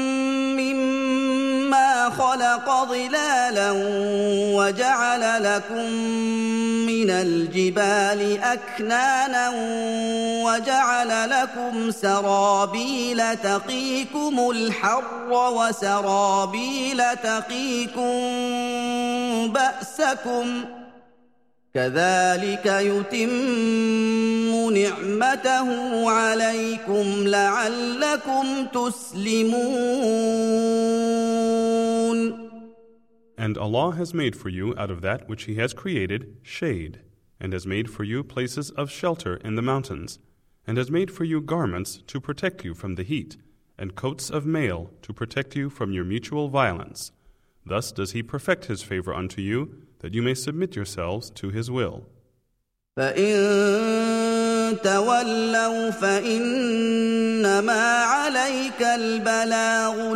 مِّمَّا خَلَقَ ظِلَالًا وَجَعَلَ لَكُم مِّنَ الْجِبَالِ أَكْنَانًا وَجَعَلَ لَكُمْ سَرَابِيلَ تَقِيكُمُ الْحَرَّ وَسَرَابِيلَ تَقِيكُم بَأْسَكُمْ ۚ كَذَلِكَ يُتِمُّ نِعْمَتَهُ عَلَيْكُمْ لَعَلَّكُمْ تُسْلِمُونَ. And Allah has made for you out of that which He has created shade, and has made for you places of shelter in the mountains, and has made for you garments to protect you from the heat, and coats of mail to protect you from your mutual violence. Thus does He perfect His favor unto you, that you may submit yourselves to His will. فَإِن تَوَلَّوْا فَإِنَّمَا عَلَيْكَ الْبَلَاغُ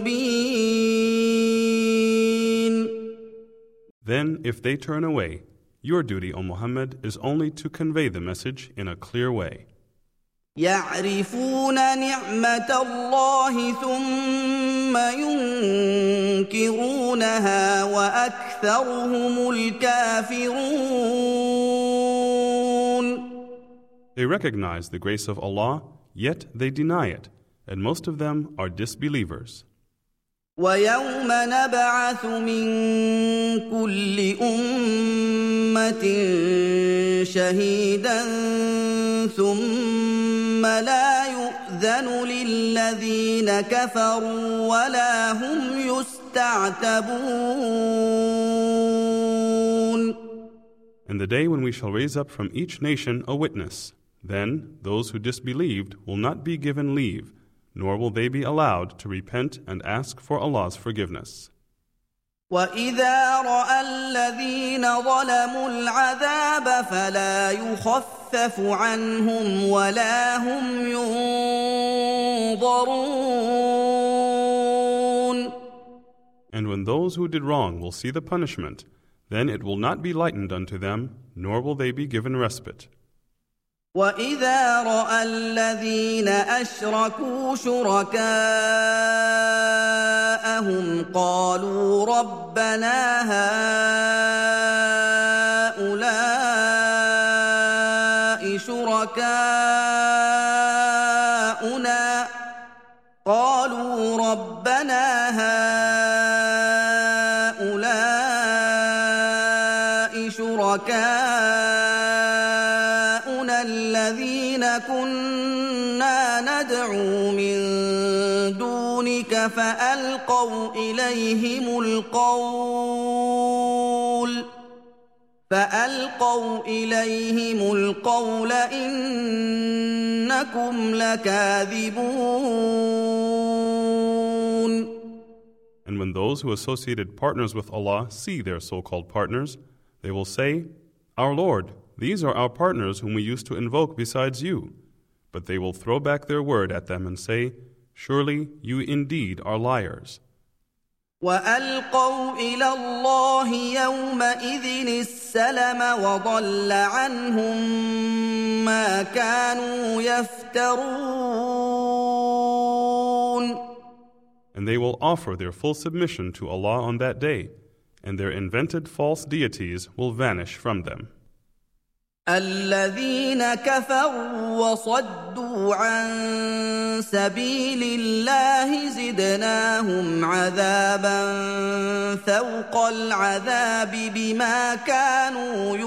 الْمُبِينُ. Then, if they turn away, your duty, O Muhammad, is only to convey the message in a clear way. يَعْرِفُونَ نِعْمَةَ اللَّهِ ثُمَّ يُنكِرُونَهَا وَأَكْثَرُهُمُ الْكَافِرُونَ. They recognize the grace of Allah, yet they deny it, and most of them are disbelievers. وَيَوْمَ نَبْعَثُ مِن كُلِّ أُمَّةٍ شَهِيدًا ثُمَّ لَا يُؤْذَنُ لِلَّذِينَ كَفَرُوا وَلَا هُمْ يُسْتَعْتَبُونَ. And the day when we shall raise up from each nation a witness, then those who disbelieved will not be given leave, nor will they be allowed to repent and ask for Allah's forgiveness. وَإِذَا رَأَى الَّذِينَ ظَلَمُوا الْعَذَابَ فَلَا يُخَفَّفُ عَنْهُمْ وَلَا هُمْ يُنظَرُونَ. And when those who did wrong will see the punishment, then it will not be lightened unto them, nor will they be given respite. وَإِذَا رَأَى الَّذِينَ أَشْرَكُوا شُرَكَاءَهُمْ قَالُوا رَبَّنَا هَٰؤُلَاءِ شُرَكَاؤُنَا قَالُوا رَبَّنَا هَٰؤُلَاءِ شُرَكَاؤُنَا ندعو من دونك فألقوا إليهم القول فألقوا إليهم القول إنكم لكاذبون. And when those who associated partners with Allah see their so-called partners, they will say, Our Lord, these are our partners whom we used to invoke besides you. But they will throw back their word at them and say, Surely you indeed are liars. وألقوا إلى الله يومئذ السلم وضل عنهم ما كانوا يفترون. And they will offer their full submission to Allah on that day, and their invented false deities will vanish from them. الذين كفروا وصدوا عن سبيل الله زدناهم عذابا فوق العذاب بما كانوا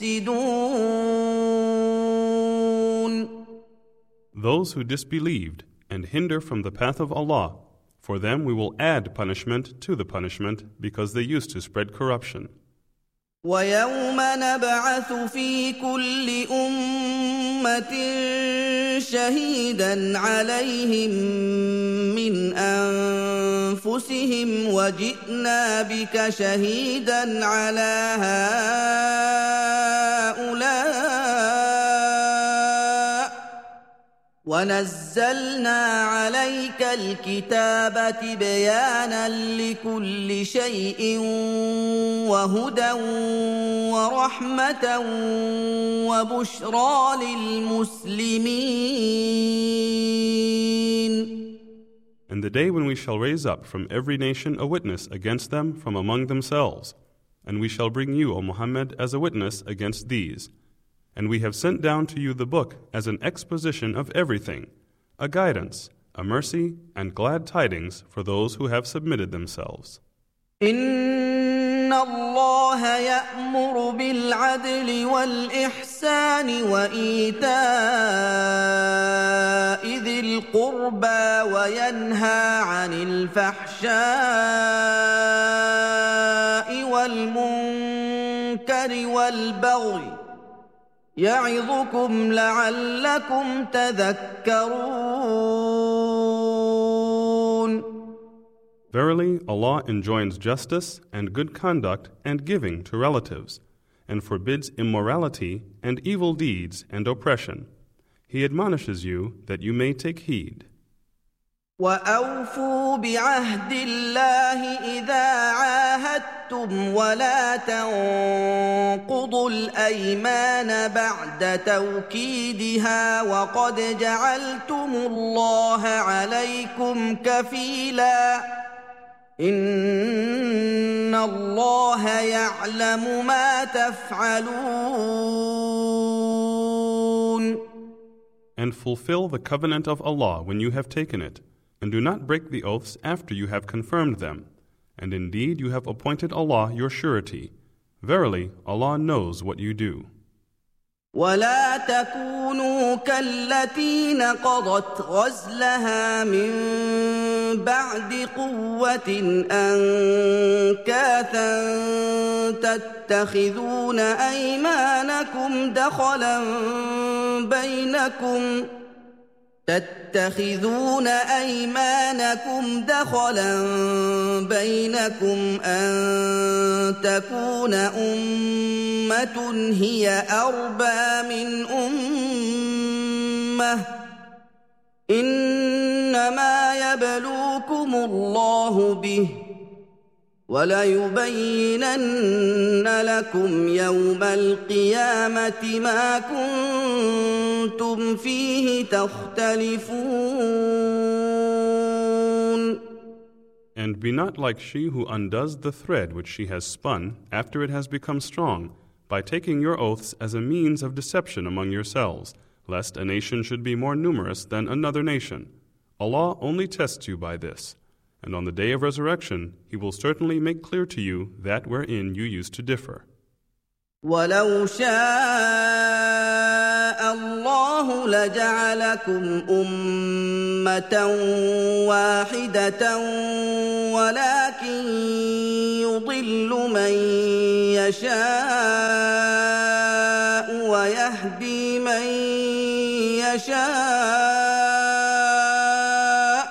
يفسدون. Those who disbelieved and hinder from the path of Allah, for them we will add punishment to the punishment because they used to spread corruption. وَيَوْمَ نَبْعَثُ فِي كُلِّ أُمَّةٍ شَهِيدًا عَلَيْهِمْ مِنْ أَنفُسِهِمْ وَجِئْنَا بِكَ شَهِيدًا عَلَى هَؤُلَاءِ وَنَزَّلْنَا عَلَيْكَ الْكِتَابَ تِبْيَانًا لِكُلِّ شَيْءٍ وَهُدًى وَرَحْمَةً وَبُشْرَى لِلْمُسْلِمِينَ. And the day when we shall raise up from every nation a witness against them from among themselves, and we shall bring you, O Muhammad, as a witness against these. And we have sent down to you the book as an exposition of everything, a guidance, a mercy, and glad tidings for those who have submitted themselves. إِنَّ اللَّهَ يَأْمُرُ بِالْعَدْلِ وَالْإِحْسَانِ وَإِيتَاءِ ذِي الْقُرْبَى وَيَنْهَى عَنِ الْفَحْشَاءِ وَالْمُنكَرِ وَالْبَغْيِ يَعِظُكُمْ لَعَلَّكُمْ تَذَكَّرُونَ. Verily, Allah enjoins justice and good conduct and giving to relatives, and forbids immorality and evil deeds and oppression. He admonishes you that you may take heed. وَأَوْفُوا بِعَهْدِ اللَّهِ إِذَا عَاهَدتُّمْ وَلَا تَنقُضُوا الْأَيْمَانَ بَعْدَ تَوْكِيدِهَا وَقَدْ جَعَلْتُمُ اللَّهَ عَلَيْكُمْ كَفِيلًا إِنَّ اللَّهَ يَعْلَمُ مَا تَفْعَلُونَ. And fulfill the covenant of Allah when you have taken it, and do not break the oaths after you have confirmed them. And indeed you have appointed Allah your surety. Verily, Allah knows what you do. ولا تكونوا كالتي نقضت غزلها من بعد قوة أنكاثا تتخذون أيمانكم دخلا بينكم تتخذون أيمانكم دخلا بينكم أن تكون أمة هي أربى من أمة إنما يبلوكم الله به وَلَيُبَيِّنَنَّ لَكُمْ يَوْمَ الْقِيَامَةِ مَا كُنتُمْ فِيهِ تَخْتَلِفُونَ. And be not like she who undoes the thread which she has spun after it has become strong, by taking your oaths as a means of deception among yourselves, lest a nation should be more numerous than another nation. Allah only tests you by this. And on the day of resurrection, He will certainly make clear to you that wherein you used to differ. وَلَوْ شَاءَ اللَّهُ الله لجعلكم أمة واحدة ولكن يضل من يشاء ويهدي من يشاء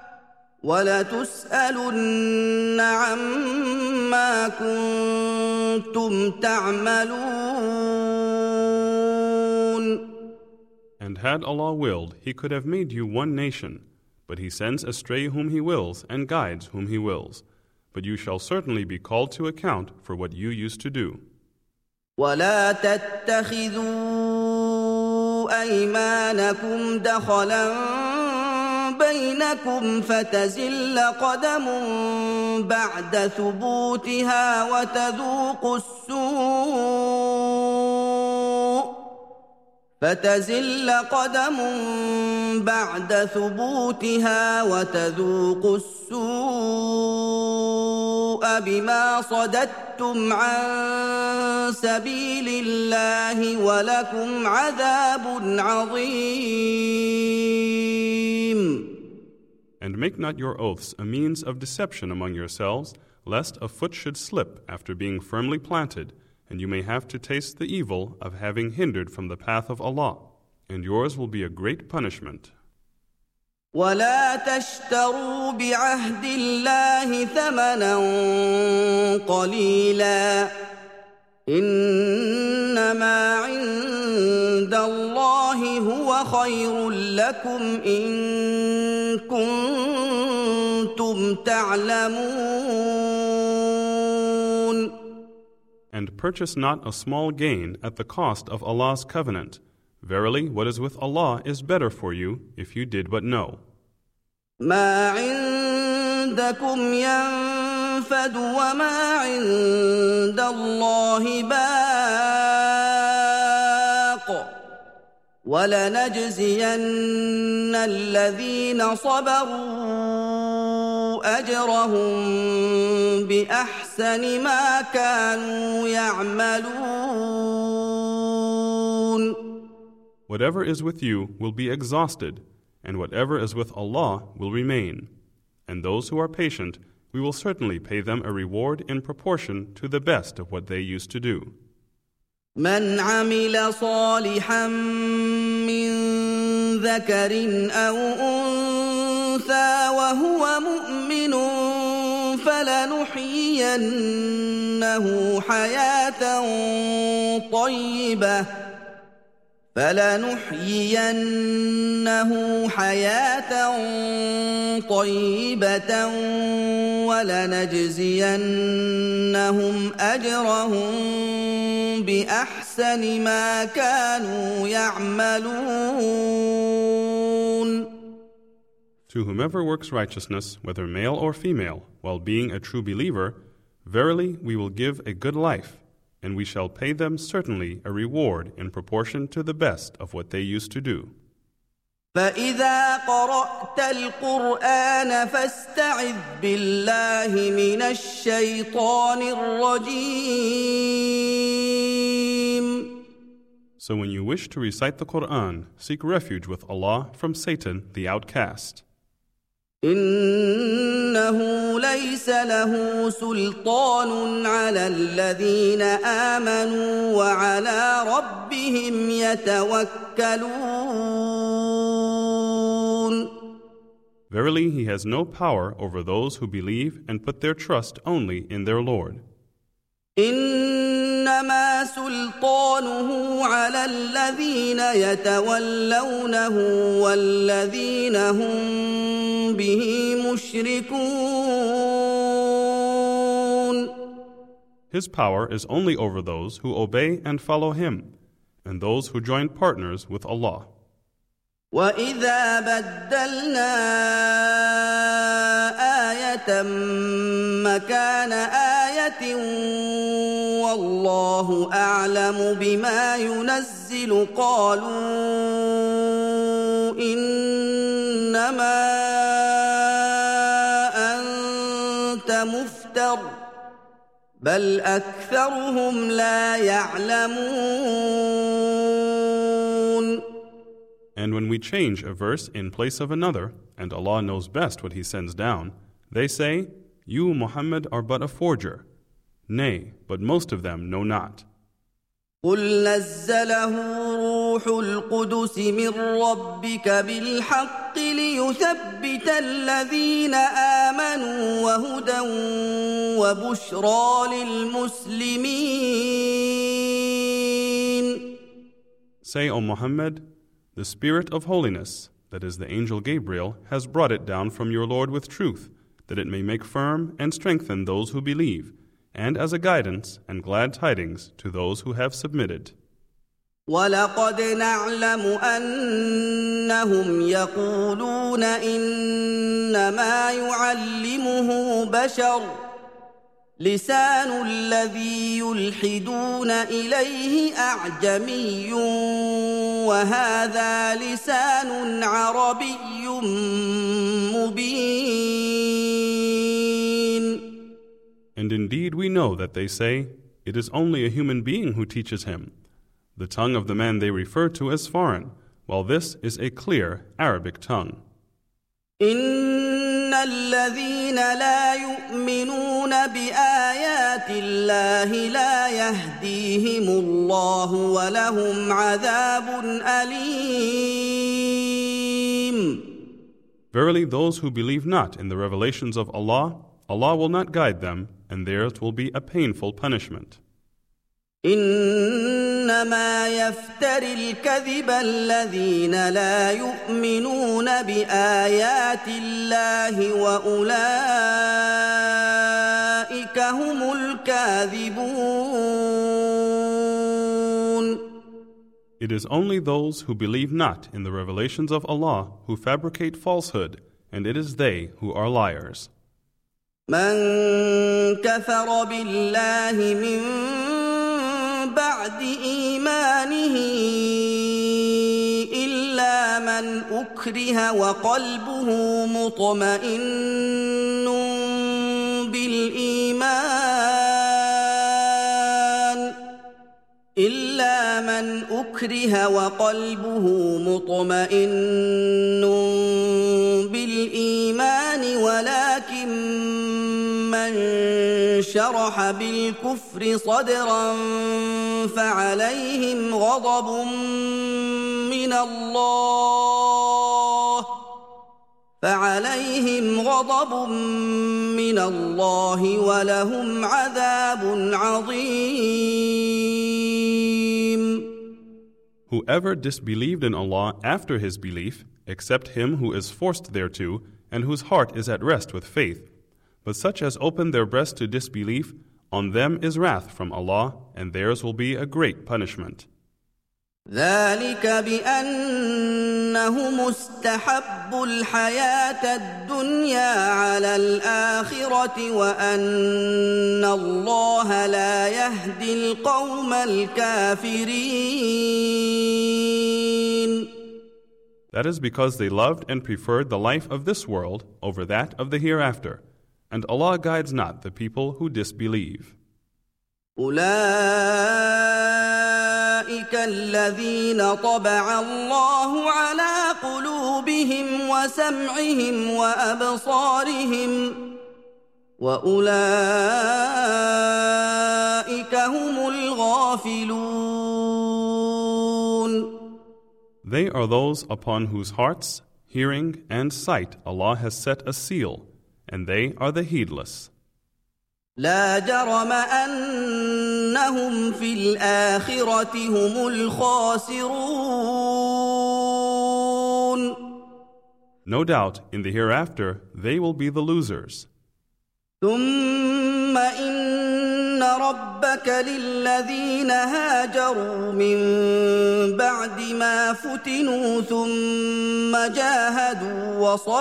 ولتسألن عما كنتم تعملون. And had Allah willed, He could have made you one nation, but He sends astray whom He wills and guides whom He wills. But you shall certainly be called to account for what you used to do. ولا تتخذوا أيمانكم دخلا بينكم فتزل قدم بعد ثبوتها وتذوقوا السوء فتزل قدم بعد ثبوتها وتذوقوا السوء بما صددتم عن سبيل الله ولكم عذاب عظيم. And make not your oaths a means of deception among yourselves, lest a foot should slip after being firmly planted, and you may have to taste the evil of having hindered from the path of Allah, and yours will be a great punishment. ولا تشتروا بعهد الله ثمنا قليلا إنما عند الله هو خير لكم إن كنتم تعلمون. And purchase not a small gain at the cost of Allah's covenant. Verily, what is with Allah is better for you if you did but know. ما عندكم ينفد وما عند الله باق ولنجزين الذين صبروا أجرهم بأحسن ما كانوا يعملون. Whatever is with you will be exhausted, and whatever is with Allah will remain. And those who are patient, we will certainly pay them a reward in proportion to the best of what they used to do. من عمل صالحا من ذكر أو أنثى وهو مؤمن فلنحيينه حياة طيبة فلنحيينه حياة طيبة ولنجزينهم أجرهم بأحسن ما كانوا يعملون. To whomever works righteousness, whether male or female, while being a true believer, verily we will give a good life, and we shall pay them certainly a reward in proportion to the best of what they used to do. فإذا قرأت القرآن فاستعذ بالله من الشيطان الرجيم. So when you wish to recite the Quran, seek refuge with Allah from Satan, the outcast. إنه ليس له سلطان على الذين آمنوا وعلى ربهم يتوكلون. Verily, he has no power over those who believe and put their trust only in their Lord. إنما سلطانه على الذين يتولونه والذين هم به مشركون. His power is only over those who obey and follow him, and those who join partners with Allah. وَإِذَا بَدَّلْنَا آيَةً مَكَانَ آيَةٍ وَاللَّهُ أَعْلَمُ بِمَا يُنَزِّلُ قَالُوا إِنَّمَا أَنتَ مُفْتَرٍ بَلْ أَكْثَرُهُمْ لَا يَعْلَمُونَ. And when we change a verse in place of another, and Allah knows best what He sends down, they say, You, Muhammad, are but a forger. Nay, but most of them know not. قل نزله روح القدس من ربك بالحق ليثبت الذين آمنوا وهدى وبشرى للمسلمين. Say, O Muhammad, the Spirit of holiness, that is the angel Gabriel, has brought it down from your Lord with truth, that it may make firm and strengthen those who believe, and as a guidance and glad tidings to those who have submitted. وَلَقَدْ نَعْلَمُ أَنَّهُمْ يَقُولُونَ إِنَّمَا يُعَلِّمُهُ بَشَرٌ لِسَانُ الَّذِي يُلْحِدُونَ إِلَيْهِ أَعْجَمِيٌّ وَهَذَا لِسَانٌ عَرَبِيٌّ مُبِينٌ. And indeed we know that they say, It is only a human being who teaches him. The tongue of the man they refer to as foreign, while this is a clear Arabic tongue. إِنَّ الَّذِينَ لَا يُؤْمِنُونَ بِآيَاتِ اللَّهِ لَا يَهْدِيهِمُ اللَّهُ وَلَهُمْ عَذَابٌ أَلِيمٌ. Verily, those who believe not in the revelations of Allah, Allah will not guide them, and theirs will be a painful punishment. إنما يفتري الكذب الذين لا يؤمنون بآيات الله وأولئك هم الكاذبون. It is only those who believe not in the revelations of Allah who fabricate falsehood, and it is they who are liars. من كفر بالله من بعد إيمانه إلا من أكره وقلبه مطمئن بالإيمان إلا من أكره وقلبه مطمئن بالإيمان ولكن من شرح بالكفر صدرا فعليهم غضب من الله فعليهم غضب من الله ولهم عذاب عظيم. Whoever disbelieved in Allah after his belief, except him who is forced thereto, and whose heart is at rest with faith, but such as open their breast to disbelief, on them is wrath from Allah, and theirs will be a great punishment. ذلك بأنهم استحبوا الحياة الدنيا على الآخرة وأن الله لا يهدي القوم الكافرين. That is because they loved and preferred the life of this world over that of the hereafter. And Allah guides not the people who disbelieve. أولئك الذين طبع الله على قلوبهم وسمعهم وأبصارهم وأولئك هم الغافلون. They are those upon whose hearts, hearing, and sight Allah has set a seal, and they are the heedless. لا جرم أنهم في الآخرة هم الخاسرون. No doubt, in the hereafter, they will be the losers. ثم إن ربك للذين هاجروا من بعد ما فتنوا ثم جاهدوا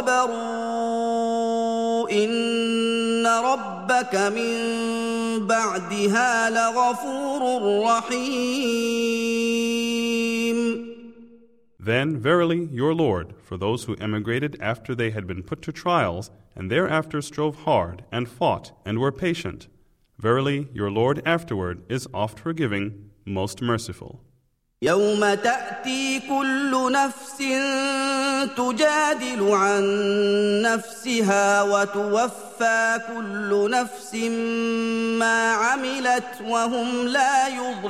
وصبروا إن ربك من بعدها لغفور رحيم. Then, verily, your Lord, for those who emigrated after they had been put to trials, and thereafter strove hard, and fought, and were patient, verily, your Lord afterward is oft forgiving, most merciful. يوم تأتي كل نفس تجادل عن نفسها وتوفى كل نفس ما عملت وهم لا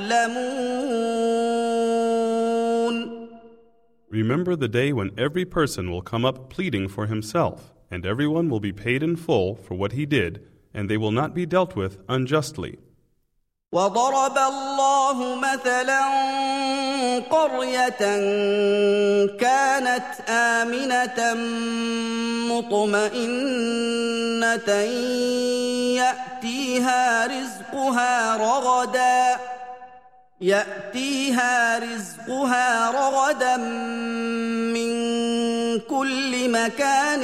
يظلمون. Remember the day when every person will come up pleading for himself, and everyone will be paid in full for what he did, and they will not be dealt with unjustly. وضرب الله مثلا قرية كانت آمنة مطمئنة يأتيها رزقها رغدا يأتيها رزقها رغدا من كل مكان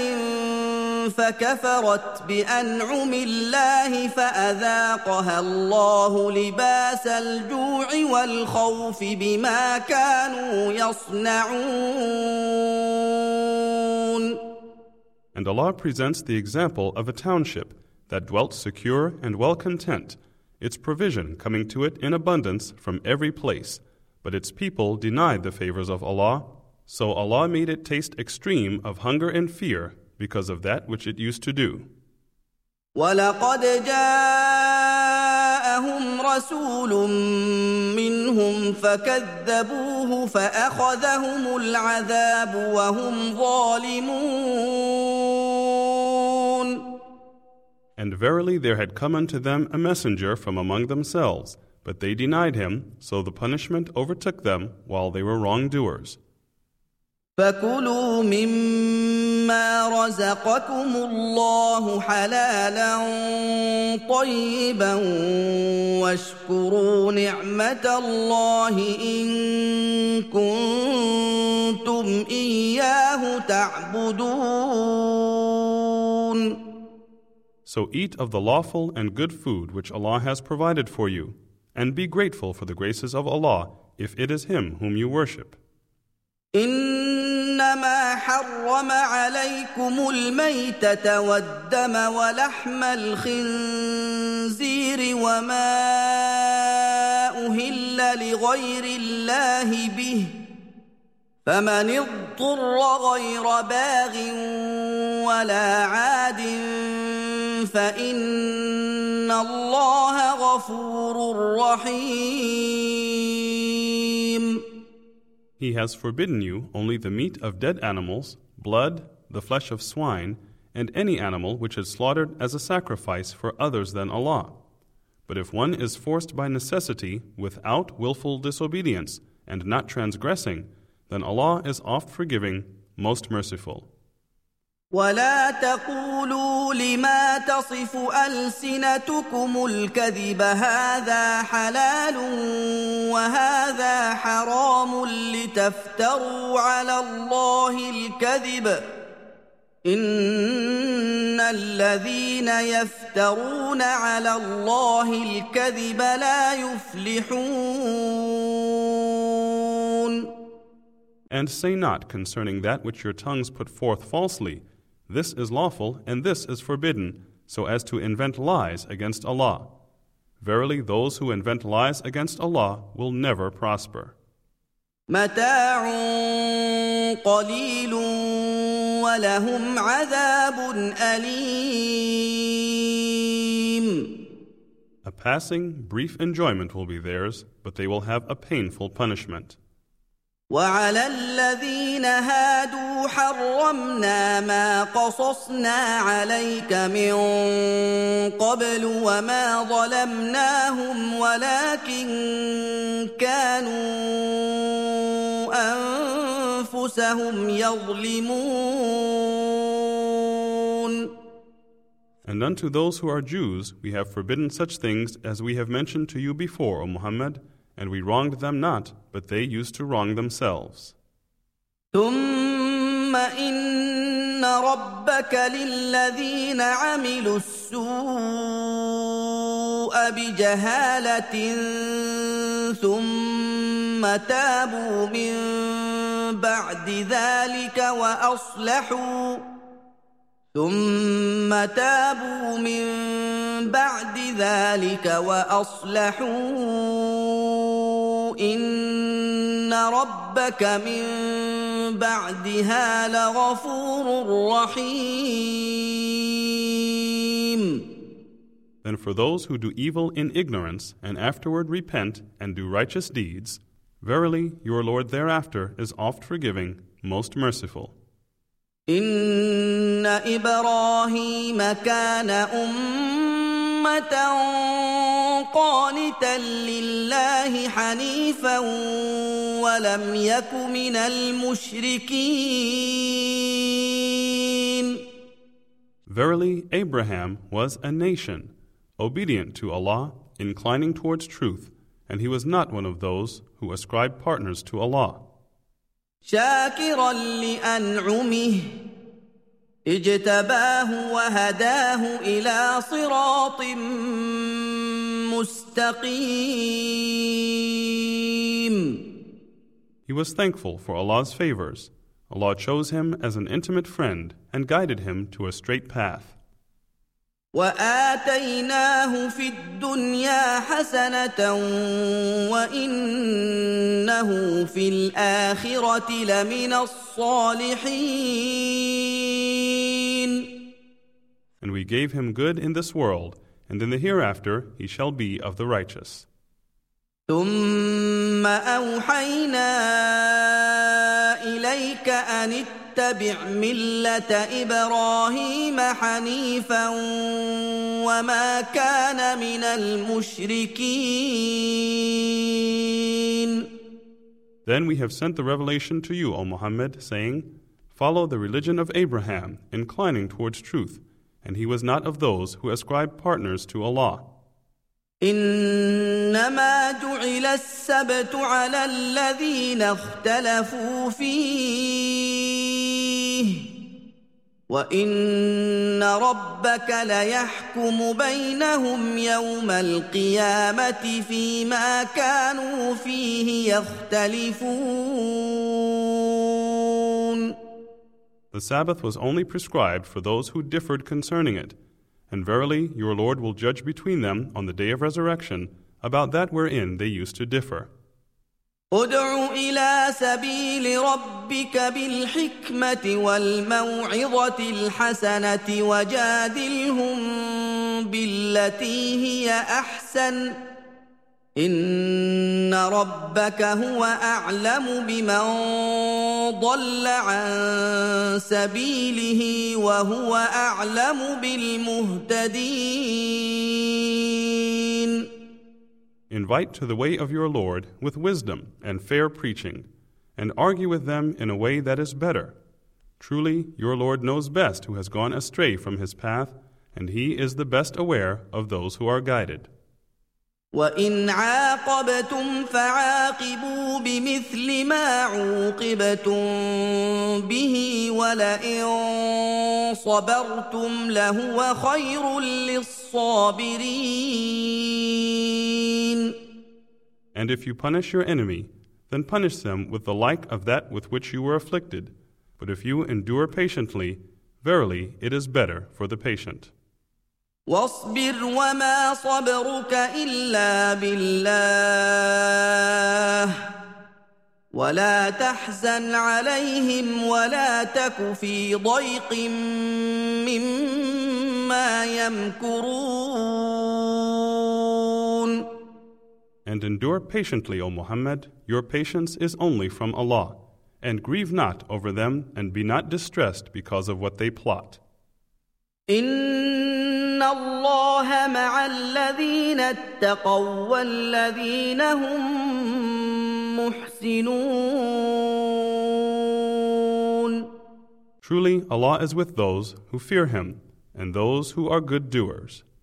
فكفرت بأنعم الله فأذاقها الله لباس الجوع والخوف بما كانوا يصنعون. And Allah presents the example of a township that dwelt secure and well content, its provision coming to it in abundance from every place, but its people denied the favors of Allah, so Allah made it taste extreme of hunger and fear because of that which it used to do. وَلَقَدْ جَاءَهُمْ رَسُولٌ مِّنْهُمْ فَكَذَّبُوهُ فَأَخَذَهُمُ الْعَذَابُ وَهُمْ ظَالِمُونَ. And verily there had come unto them a messenger from among themselves, but they denied him, so the punishment overtook them while they were wrongdoers. فَكُلُوا مِمَّا رَزَقَكُمُ اللَّهُ حَلَالًا طَيِّبًا وَاشْكُرُوا نِعْمَةَ اللَّهِ إِن كُنتُمْ إِيَّاهُ تَعْبُدُونَ. So eat of the lawful and good food which Allah has provided for you, and be grateful for the graces of Allah if it is Him whom you worship. إنما حرم عليكم الميتة والدم ولحم الخنزير وما أهل لغير الله به فمن اضطر غير باغ ولا عاد فإن الله غفور رحيم. He has forbidden you only the meat of dead animals, blood, the flesh of swine, and any animal which is slaughtered as a sacrifice for others than Allah. But if one is forced by necessity without willful disobedience and not transgressing, then Allah is oft forgiving, most merciful. ولا تقولوا لما تصف ألسنتكم الكذب هذا حلال وهذا حرام لتفتروا على الله الكذب إن الذين يفترون على الله الكذب لا يفلحون. And say not concerning that which your tongues put forth falsely, this is lawful and this is forbidden, so as to invent lies against Allah. Verily, those who invent lies against Allah will never prosper. متاع قليل ولهم عذاب أليم. A passing, brief enjoyment will be theirs, but they will have a painful punishment. وعلى الذين هادوا حرمنا ما قصصنا عليك من قبل وما ظلمناهم ولكن كانوا أنفسهم يظلمون. And unto those who are Jews we have forbidden such things as we have mentioned to you before, O Muhammad, and we wronged them not, but they used to wrong themselves. ثم إن ربك للذين عملوا السوء بجهالة ثم تابوا من بعد ذلك وأصلحوا ثم تابوا من بعد ذلك وأصلحوا إن إن ربك من بعدها لغفور رحيم. Then for those who do evil in ignorance and afterward repent and do righteous deeds, verily your Lord thereafter is oft forgiving, most merciful. إن إبراهيم كان أمة قانتا لله حنيفا ولم يك من المشركين. Verily Abraham was a nation, obedient to Allah, inclining towards truth, and he was not one of those who ascribe partners to Allah. شاكرا لأنعمه اجتباه وهداه إلى صراط مستقيم. He was thankful for Allah's favors. Allah chose him as an intimate friend and guided him to a straight path. وآتيناه في الدنيا حسنة وإنه في الآخرة لمن الصالحين. And we gave him good in this world, and in the hereafter he shall be of the righteous. ثم أوحينا إليك أن اتبع ملة إبراهيم حنيفا وما كان من المشركين. Then we have sent the revelation to you, O Muhammad, saying, follow the religion of Abraham, inclining towards truth, and he was not of those who ascribe partners to Allah. إنما جعل السبت على الذين اختلفوا فيه وإن ربك ليحكم بينهم يوم القيامة فيما كانوا فيه يختلفون. The Sabbath was only prescribed for those who differed concerning it. And verily, your Lord will judge between them on the day of resurrection about that wherein they used to differ. ادع إلى سبيل ربك بالحكمة والموعظة الحسنة وجادلهم بالتي هي أحسن إن ربك هو أعلم بمن ضل عن سبيله وهو أعلم بالمهتدين. Invite to the way of your Lord with wisdom and fair preaching, and argue with them in a way that is better. Truly, your Lord knows best who has gone astray from his path, and he is the best aware of those who are guided. وَإِنْ عَاقَبْتُمْ فَعَاقِبُوا بِمِثْلِ مَا عُوقِبْتُمْ بِهِ وَلَئِنْ صَبَرْتُمْ لَهُوَ خَيْرٌ لِلصَّابِرِينَ. And if you punish your enemy, then punish them with the like of that with which you were afflicted. But if you endure patiently, verily it is better for the patient. واصبر وما صبرك إلا بالله ولا تحزن عليهم ولا تك في ضيق مما يمكرون. And endure patiently, O Muhammad, your patience is only from Allah, and grieve not over them and be not distressed because of what they plot. إن الله مع الذين اتقوا والذين هم محسنون. Truly, Allah is with those who fear Him and those who are good doers.